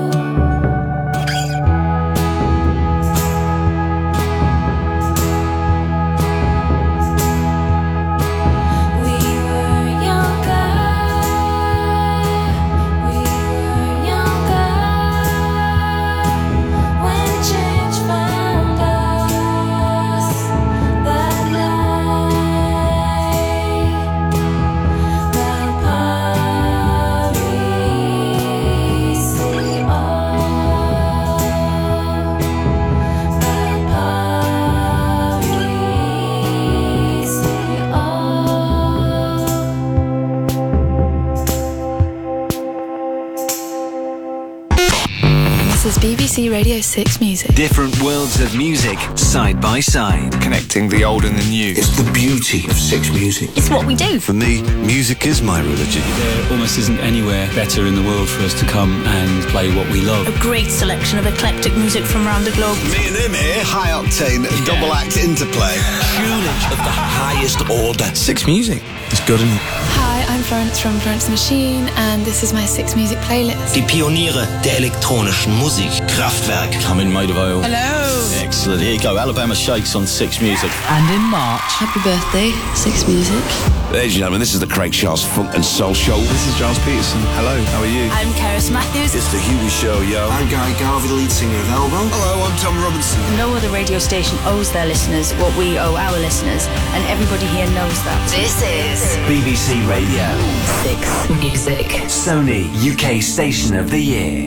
This is BBC Radio 6 Music. Different worlds of music, side by side. Connecting the old and the new. It's the beauty of 6 Music. It's what we do. For me, music is my religion. There almost isn't anywhere better in the world for us to come and play what we love. A great selection of eclectic music from around the globe. Me and him here, high octane, double act interplay. Tunage of the highest order. 6 Music. It's good, isn't it? Hi, I'm Florence from Florence Machine, and this is my 6 Music playlist. Die Pioniere der elektronischen Musik, Kraftwerk. I'm in Made of Oil. Hello. Excellent. Here you go. Alabama Shakes on 6 Music. And in March. Happy birthday, 6 Music. Ladies and gentlemen, this is the Craig Charles Funk and Soul Show. This is Giles Peterson. Hello, how are you? I'm Karis Matthews. It's the Huey Show, yo. I'm Gary Garvey, the lead singer of Elbow. Hello, I'm Tom Robinson. No other radio station owes their listeners what we owe our listeners, and everybody here knows that. This is BBC Radio 6 Music. Sony UK Station of the Year.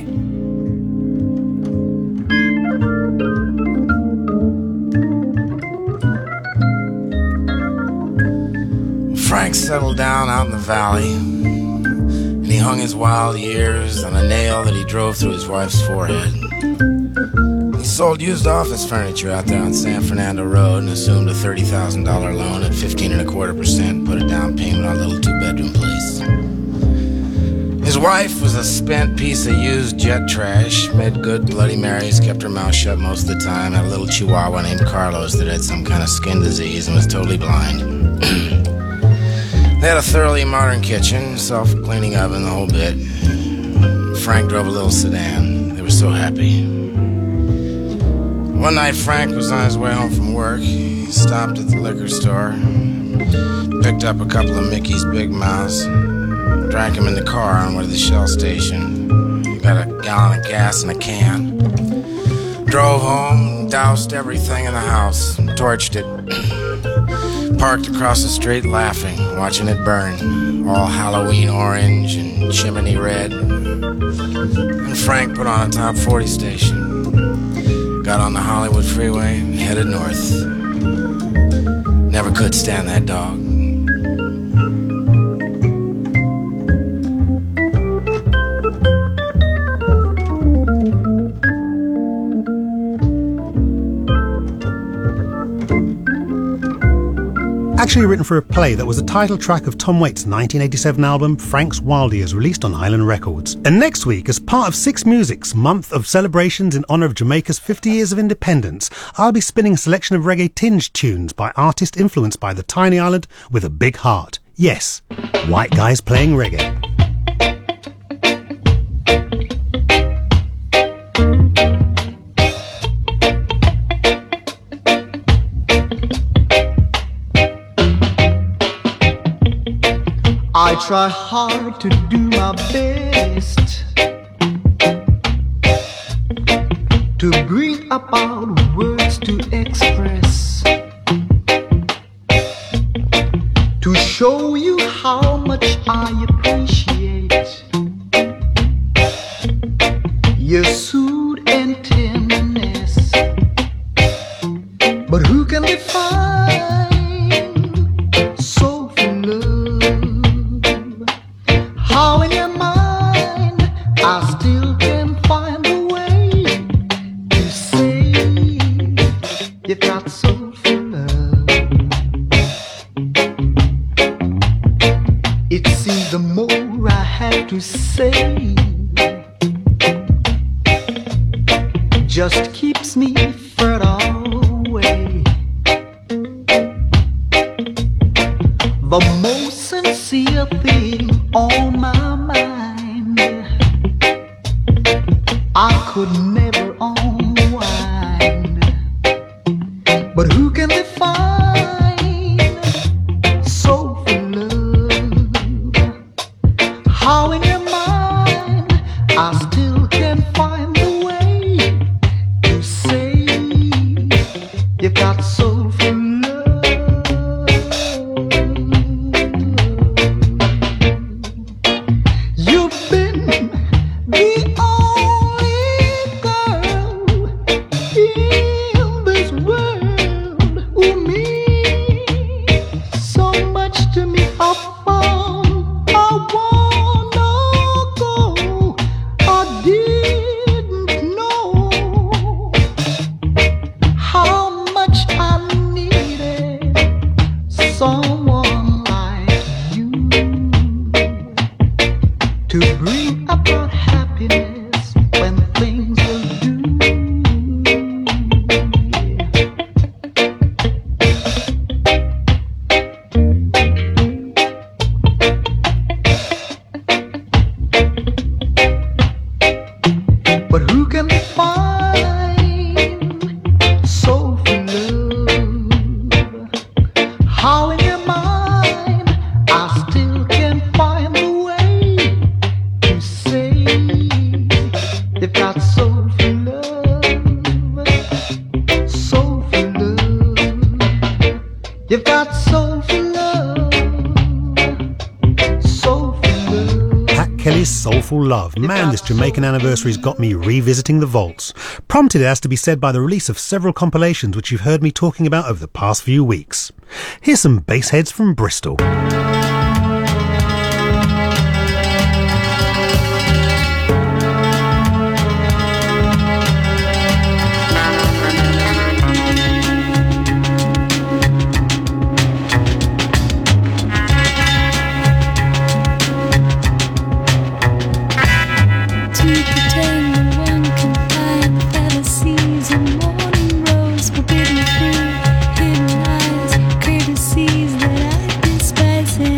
Frank settled down out in the valley, and he hung his wild years on a nail that he drove through his wife's forehead. He sold used office furniture out there on San Fernando Road and assumed a $30,000 loan at 15.25%, put a down payment on a little 2-bedroom place. His wife was a spent piece of used jet trash, made good Bloody Marys, kept her mouth shut most of the time, had a little chihuahua named Carlos that had some kind of skin disease and was totally blind. They had a thoroughly modern kitchen, self-cleaning oven, the whole bit. Frank drove a little sedan. They were so happy. One night, Frank was on his way home from work. He stopped at the liquor store, picked up a couple of Mickey's Big Mouths, drank them in the car on the way to the Shell station, got a gallon of gas in a can, drove home, doused everything in the house, torched it, parked across the street laughing, watching it burn, all Halloween orange and chimney red. And Frank put on a top 40 station, got on the Hollywood freeway, headed north. Never could stand that dog. Actually written for a play that was the title track of Tom Waits' 1987 album Frank's Wild Years, released on Island Records. And next week, as part of Six Music's month of celebrations in honour of Jamaica's 50 years of independence, I'll be spinning a selection of reggae-tinged tunes by artists influenced by the tiny island with a big heart. Yes, white guys playing reggae. I try hard to do my best to bring about words to express, to show you how much I appreciate your soothe and tenderness. But who can define soulful love? How in your mind I still can find a way to say you've got soulful love. It seems the more I have to say just keeps me further away. The most sincere thing on my mind I could never unwind. But who can define soulful love? How in your mind I still can find the way to say you've got soulful love. Someone like you to bring about happiness when things will do. But who can find soulful love? How in your mind I still can find the way to say they've got soulful love, soulful love. You've got soulful love, soulful love. Pat Kelly's Soulful Love. Man, this Jamaican anniversary's got me revisiting the vaults. Prompted, as to be said, by the release of several compilations which you've heard me talking about over the past few weeks. Here's some bass heads from Bristol. Forbidden fruit, hidden eyes, courtesies that I despise.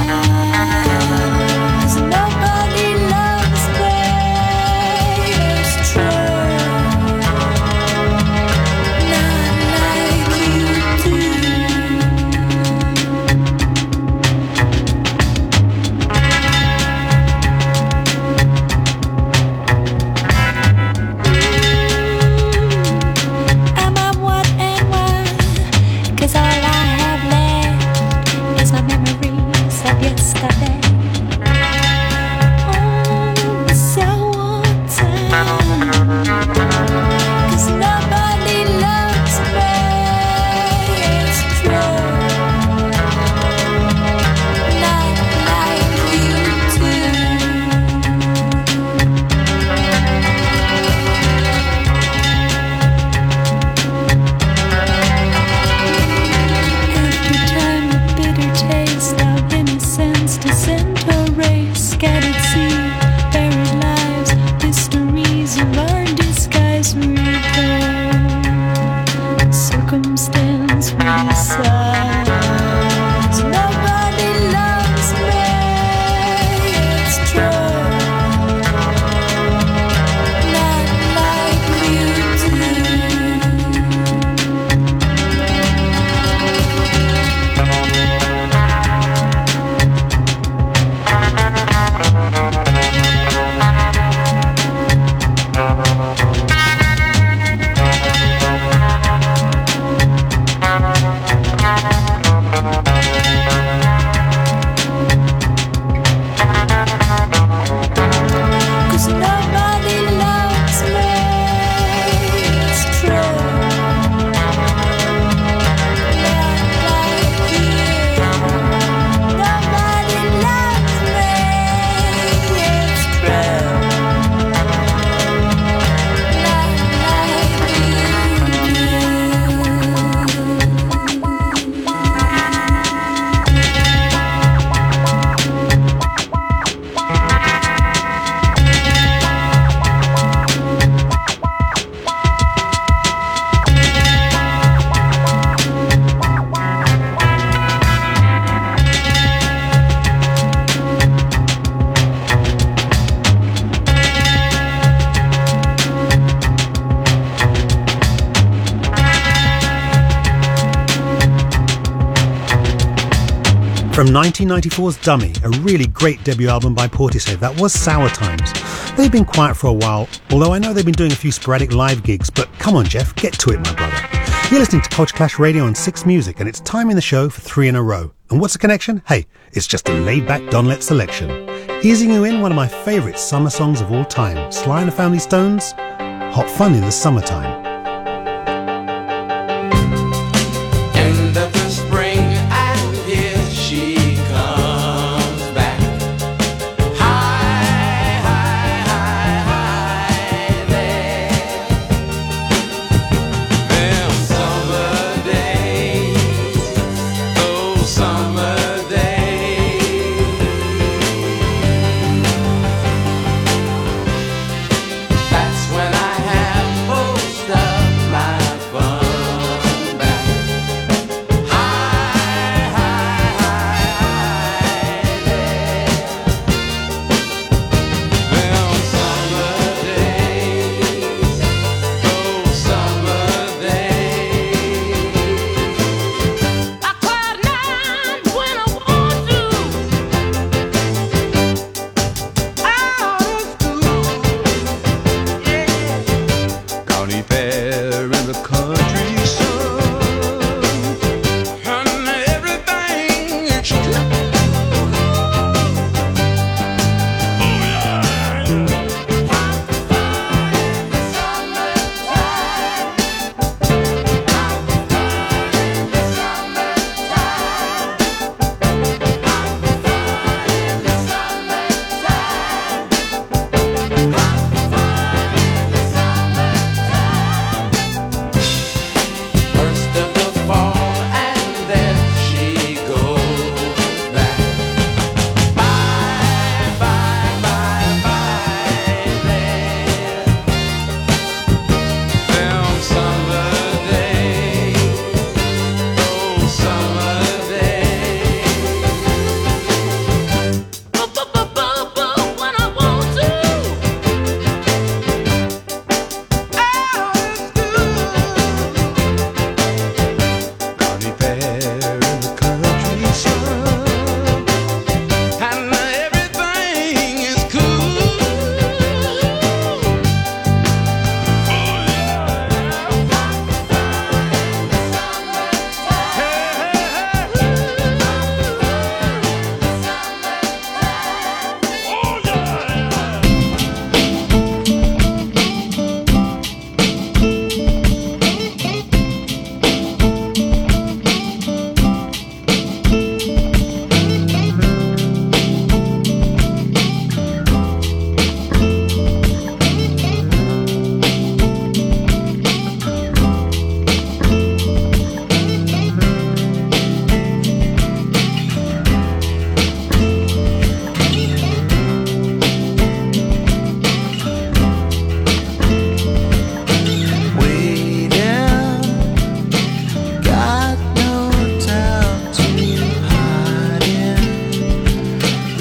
From 1994's Dummy, a really great debut album by Portishead, that was Sour Times. They've been quiet for a while, although I know they've been doing a few sporadic live gigs, but come on Jeff, get to it my brother. You're listening to Culture Clash Radio on 6 Music, and it's time in the show for 3 in a row. And what's the connection? Hey, it's just a laid-back Donlet selection. Easing you in, one of my favourite summer songs of all time, Sly and the Family Stones, Hot Fun in the Summertime. That's when I have most of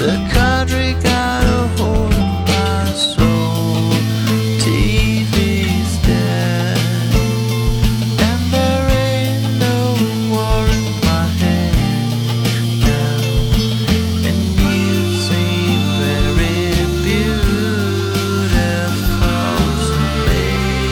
The country got a hold of my soul. TV's dead, and there ain't no war in my head now. And you seem very beautiful to me.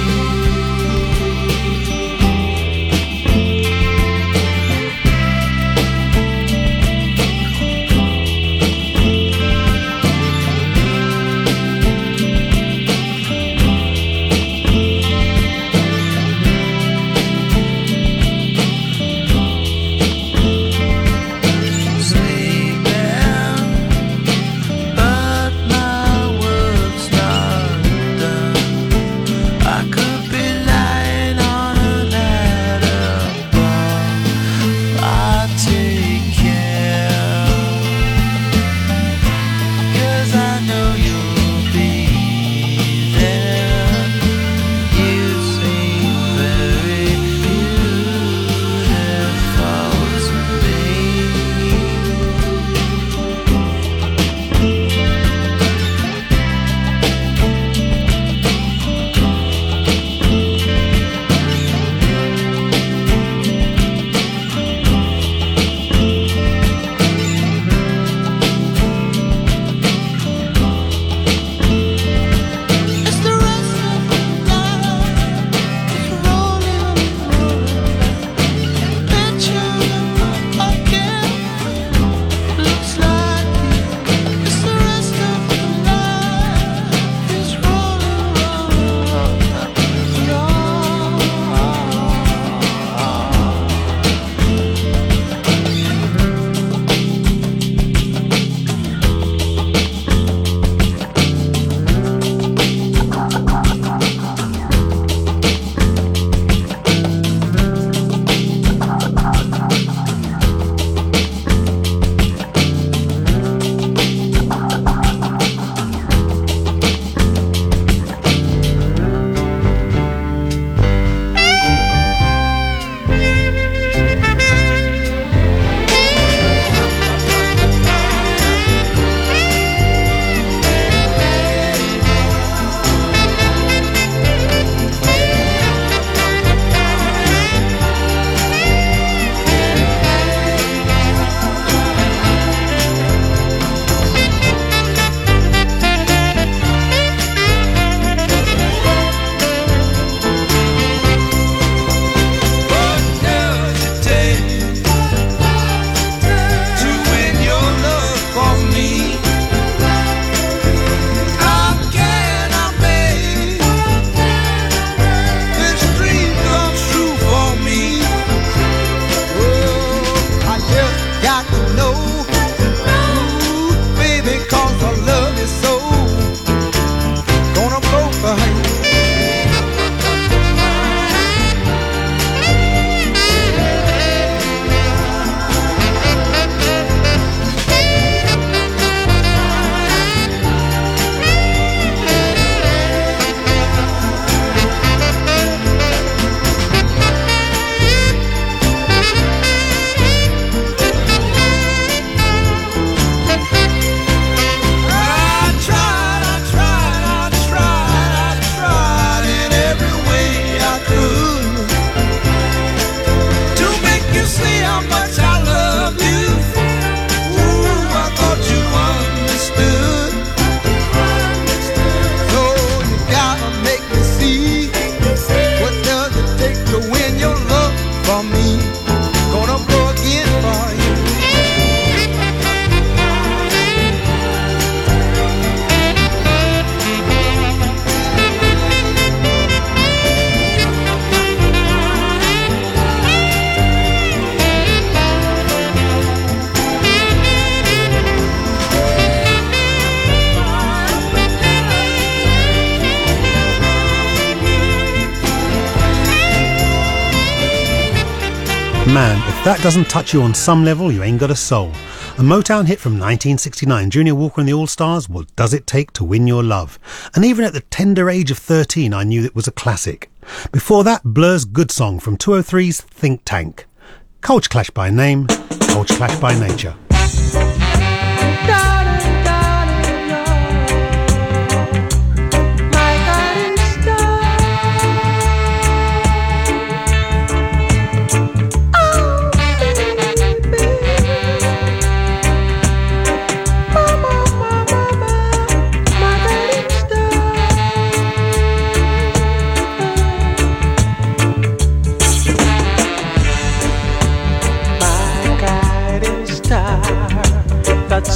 Man, if that doesn't touch you on some level, you ain't got a soul. A Motown hit from 1969, Junior Walker and the All-Stars, What Does It Take to Win Your Love? And even at the tender age of 13, I knew it was a classic. Before that, Blur's Good Song from 203's Think Tank. Culture Clash by name, Culture Clash by nature. Darling,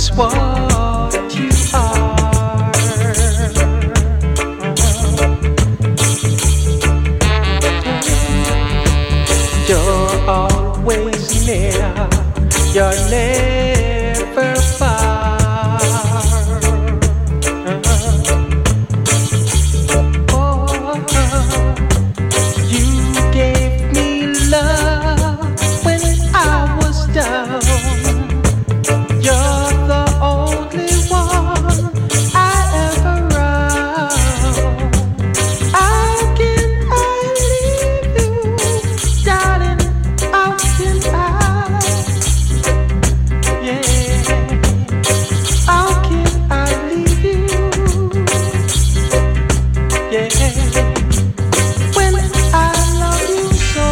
just what you are. You're always near, you're never far. You gave me love when I was down. You're the only one I ever round. How can I leave you, darling? How can I? Yeah. How can I leave you? Yeah. When I love you so,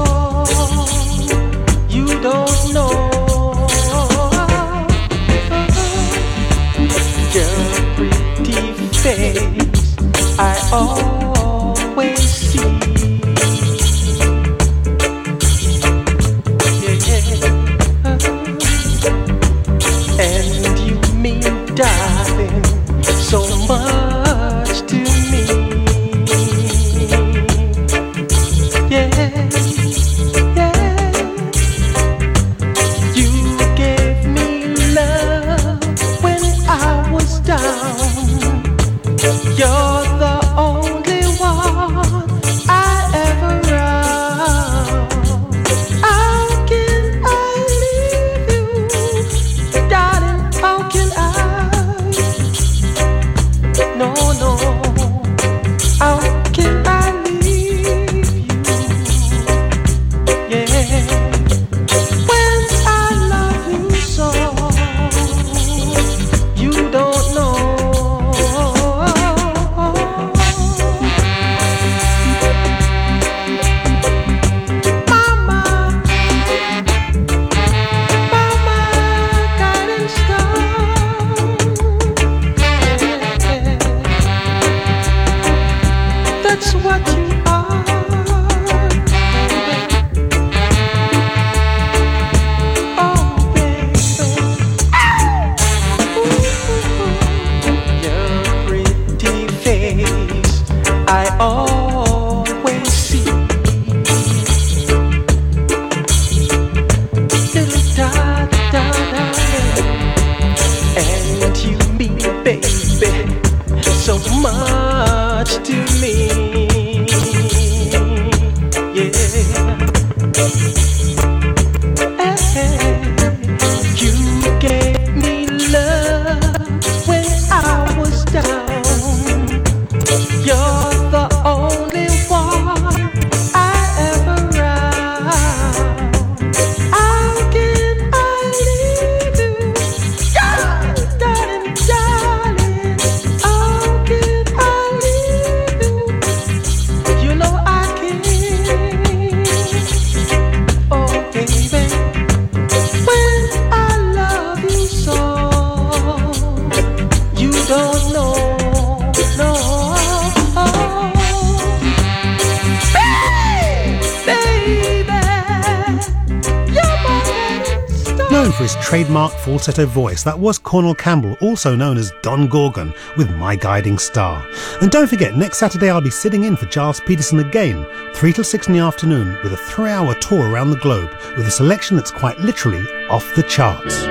you don't know. Your pretty face I always see. Yeah. And you mean, darling, so much to me. Yeah, yeah. You gave me love when I was down. You're the only one I ever round. How can I leave you, darling? How can I? No, no. How can I leave you? Yeah. When I love you so, you don't know. Guiding star. That's what you are. Oh, baby. Your pretty face I always see. Little da da da, and you mean, baby, so much to me. Yeah. You gave me love when I was down. You're the only one I ever round. How can I leave you, darling, darling? How can I leave you? You know I can't. Oh, baby, when I love you so, you don't know, no. Baby, you're my star. Known for his trademark falsetto voice, that was Cornel Campbell, also known as Don Gorgon, with My Guiding Star. And don't forget, next Saturday I'll be sitting in for Giles Peterson again, 3 till 6 in the afternoon, with a 3-hour tour around the globe, with a selection that's quite literally off the charts.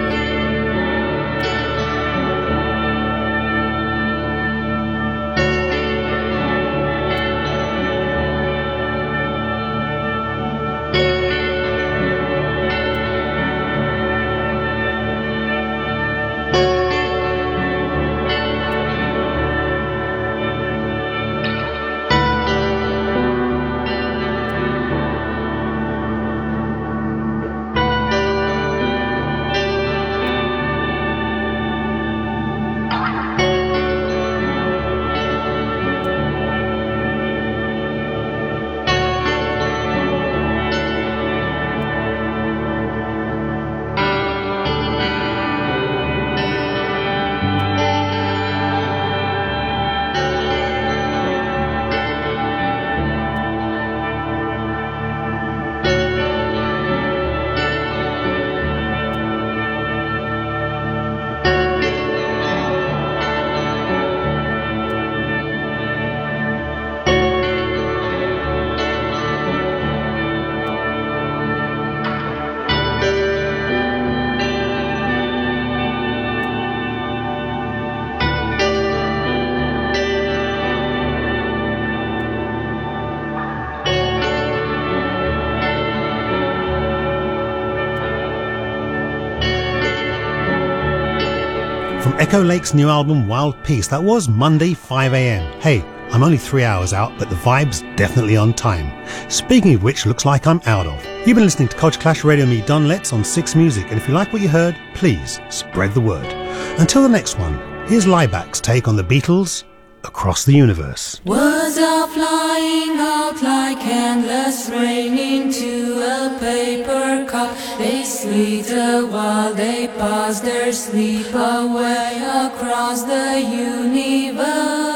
From Echo Lake's new album Wild Peace, that was Monday 5am. Hey, I'm only 3 hours out, but the vibe's definitely on time. Speaking of which, looks like I'm out of. You've been listening to Culture Clash Radio, me, Don Letts, on 6 Music, and if you like what you heard, please spread the word. Until the next one, here's Lieback's take on the Beatles, Across the Universe. Words are flying out like endless rain into a paper cup. They slither while they pass their sleep away across the universe.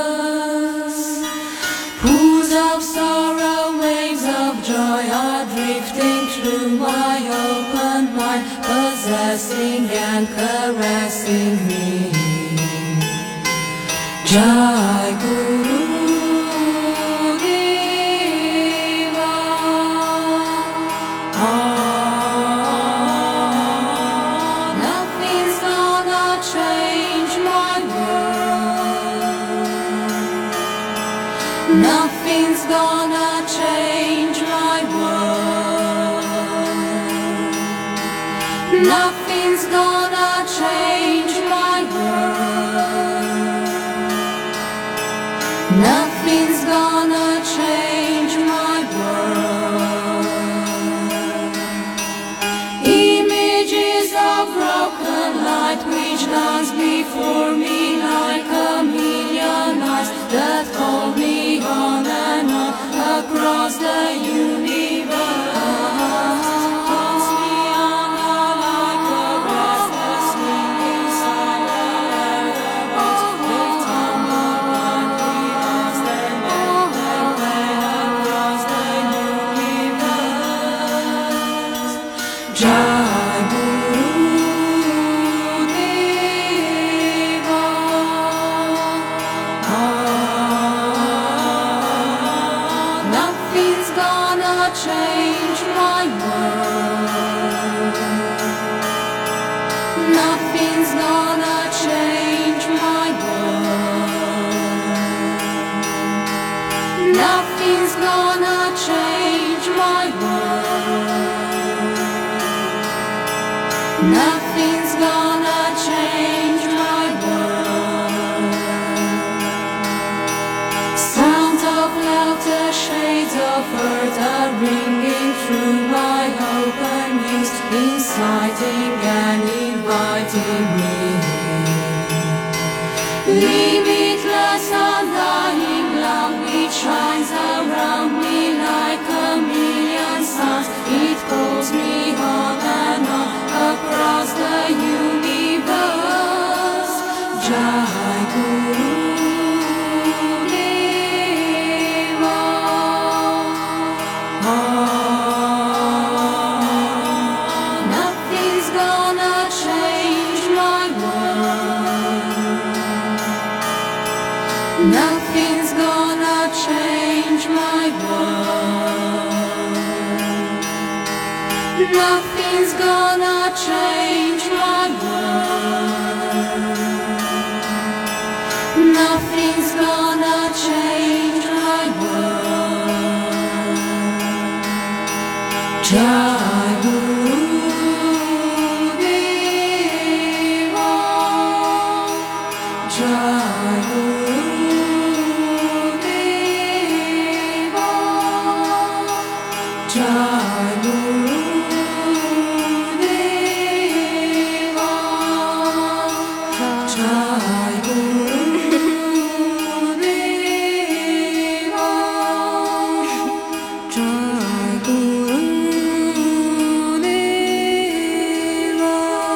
Pools of sorrow, waves of joy are drifting through my open mind, possessing and caressing me. Jai Guru Deva, nothing's gonna change my world. Nothing's gonna change my world. Nothing's gonna change my world. Nothing's gonna change my world. Images of broken light which dance before me like a million eyes that hold me on and on across the universe. Holds me under like a restless wind inside the letterbox. They tumble blindly as they make their way across the universe. Jai Guru Deva, nothing's gonna change my world. Nothing's gonna change my world. Nothing's gonna change my world. Nothing's gonna change my world. Sounds of laughter, shades of earth are ringing through my open ears, inciting and inviting me. Limitless, undying love which shines around me like a million suns. It calls me on and on across the universe. Jai Guru Deva, nothing's gonna change my world. Nothing's gonna change my world. Nothing's gonna change my world. Nothing's gonna change my world. Jai Guru Deva, Jai Guru Deva, Jai Guru Deva, Jai Guru Deva, Jai Guru Deva.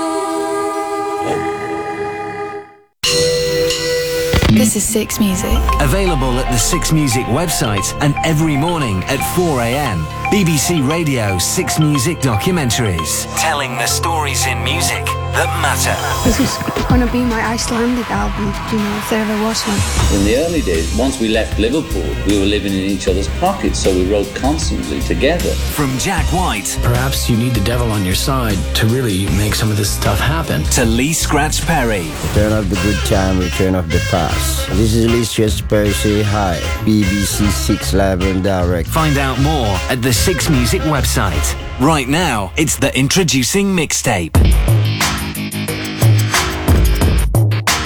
This is 6 Music. Available at the 6 Music website and every morning at 4am. BBC Radio 6 Music documentaries. Telling the stories in music that matter. This is going to be my Icelandic album, you know, if there ever was one. In the early days, once we left Liverpool, we were living in each other's pockets, so we wrote constantly together. From Jack White. Perhaps you need the devil on your side to really make some of this stuff happen. To Lee Scratch Perry. Turn off the good time, return of the past. This is Lee Scratch Perry, say hi. BBC 6 Live and Direct. Find out more at the 6 Music website. Right now, it's the Introducing Mixtape.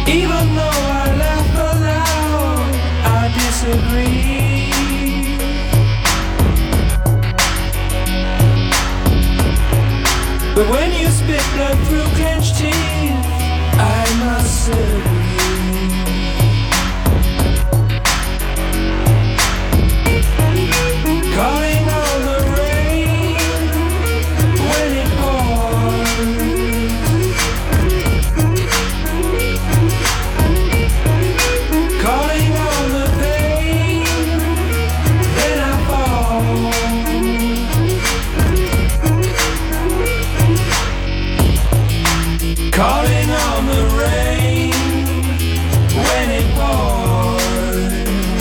Even though I laugh aloud, I disagree. But when you spit blood through clenched teeth, I must agree. Calling on the rain when it pours. Calling on the pain, then I fall. Calling on the rain when it pours.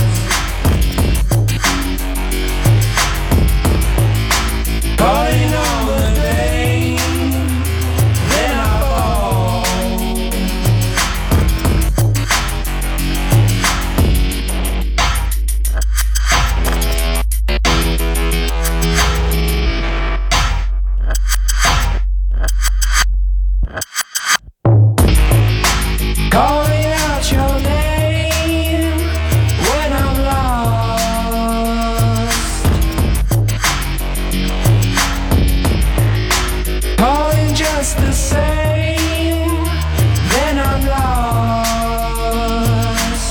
Calling on the pain, then I fall. Calling out your name when I'm lost. Calling just the same, then I'm lost.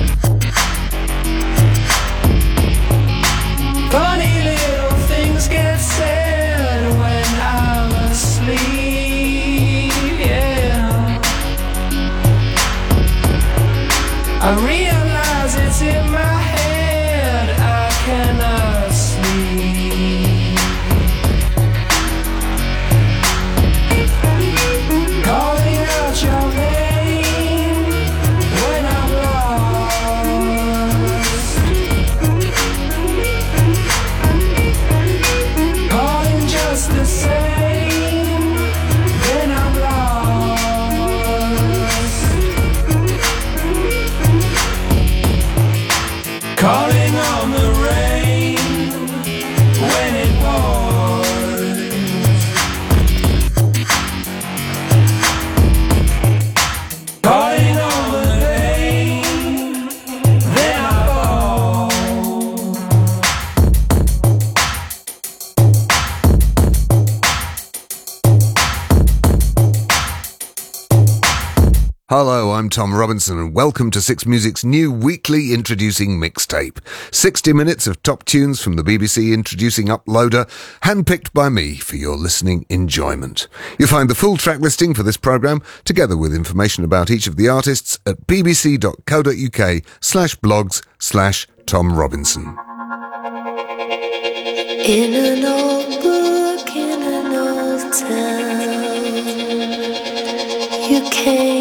Funny little things get said when I'm asleep, yeah. I realize it's in my head, I cannot sleep. Calling out your name when I'm lost. Calling just the same, then I'm lost. Calling on the rain when it pours. Calling on the pain, then I fall. Hello, I'm Tom Robinson and welcome to Six Music's new weekly introducing mixtape. 60 minutes of top tunes from the BBC introducing uploader, handpicked by me for your listening enjoyment. You'll find the full track listing for this programme, together with information about each of the artists at bbc.co.uk/blogs/Tom Robinson. In an old book in an old town, you came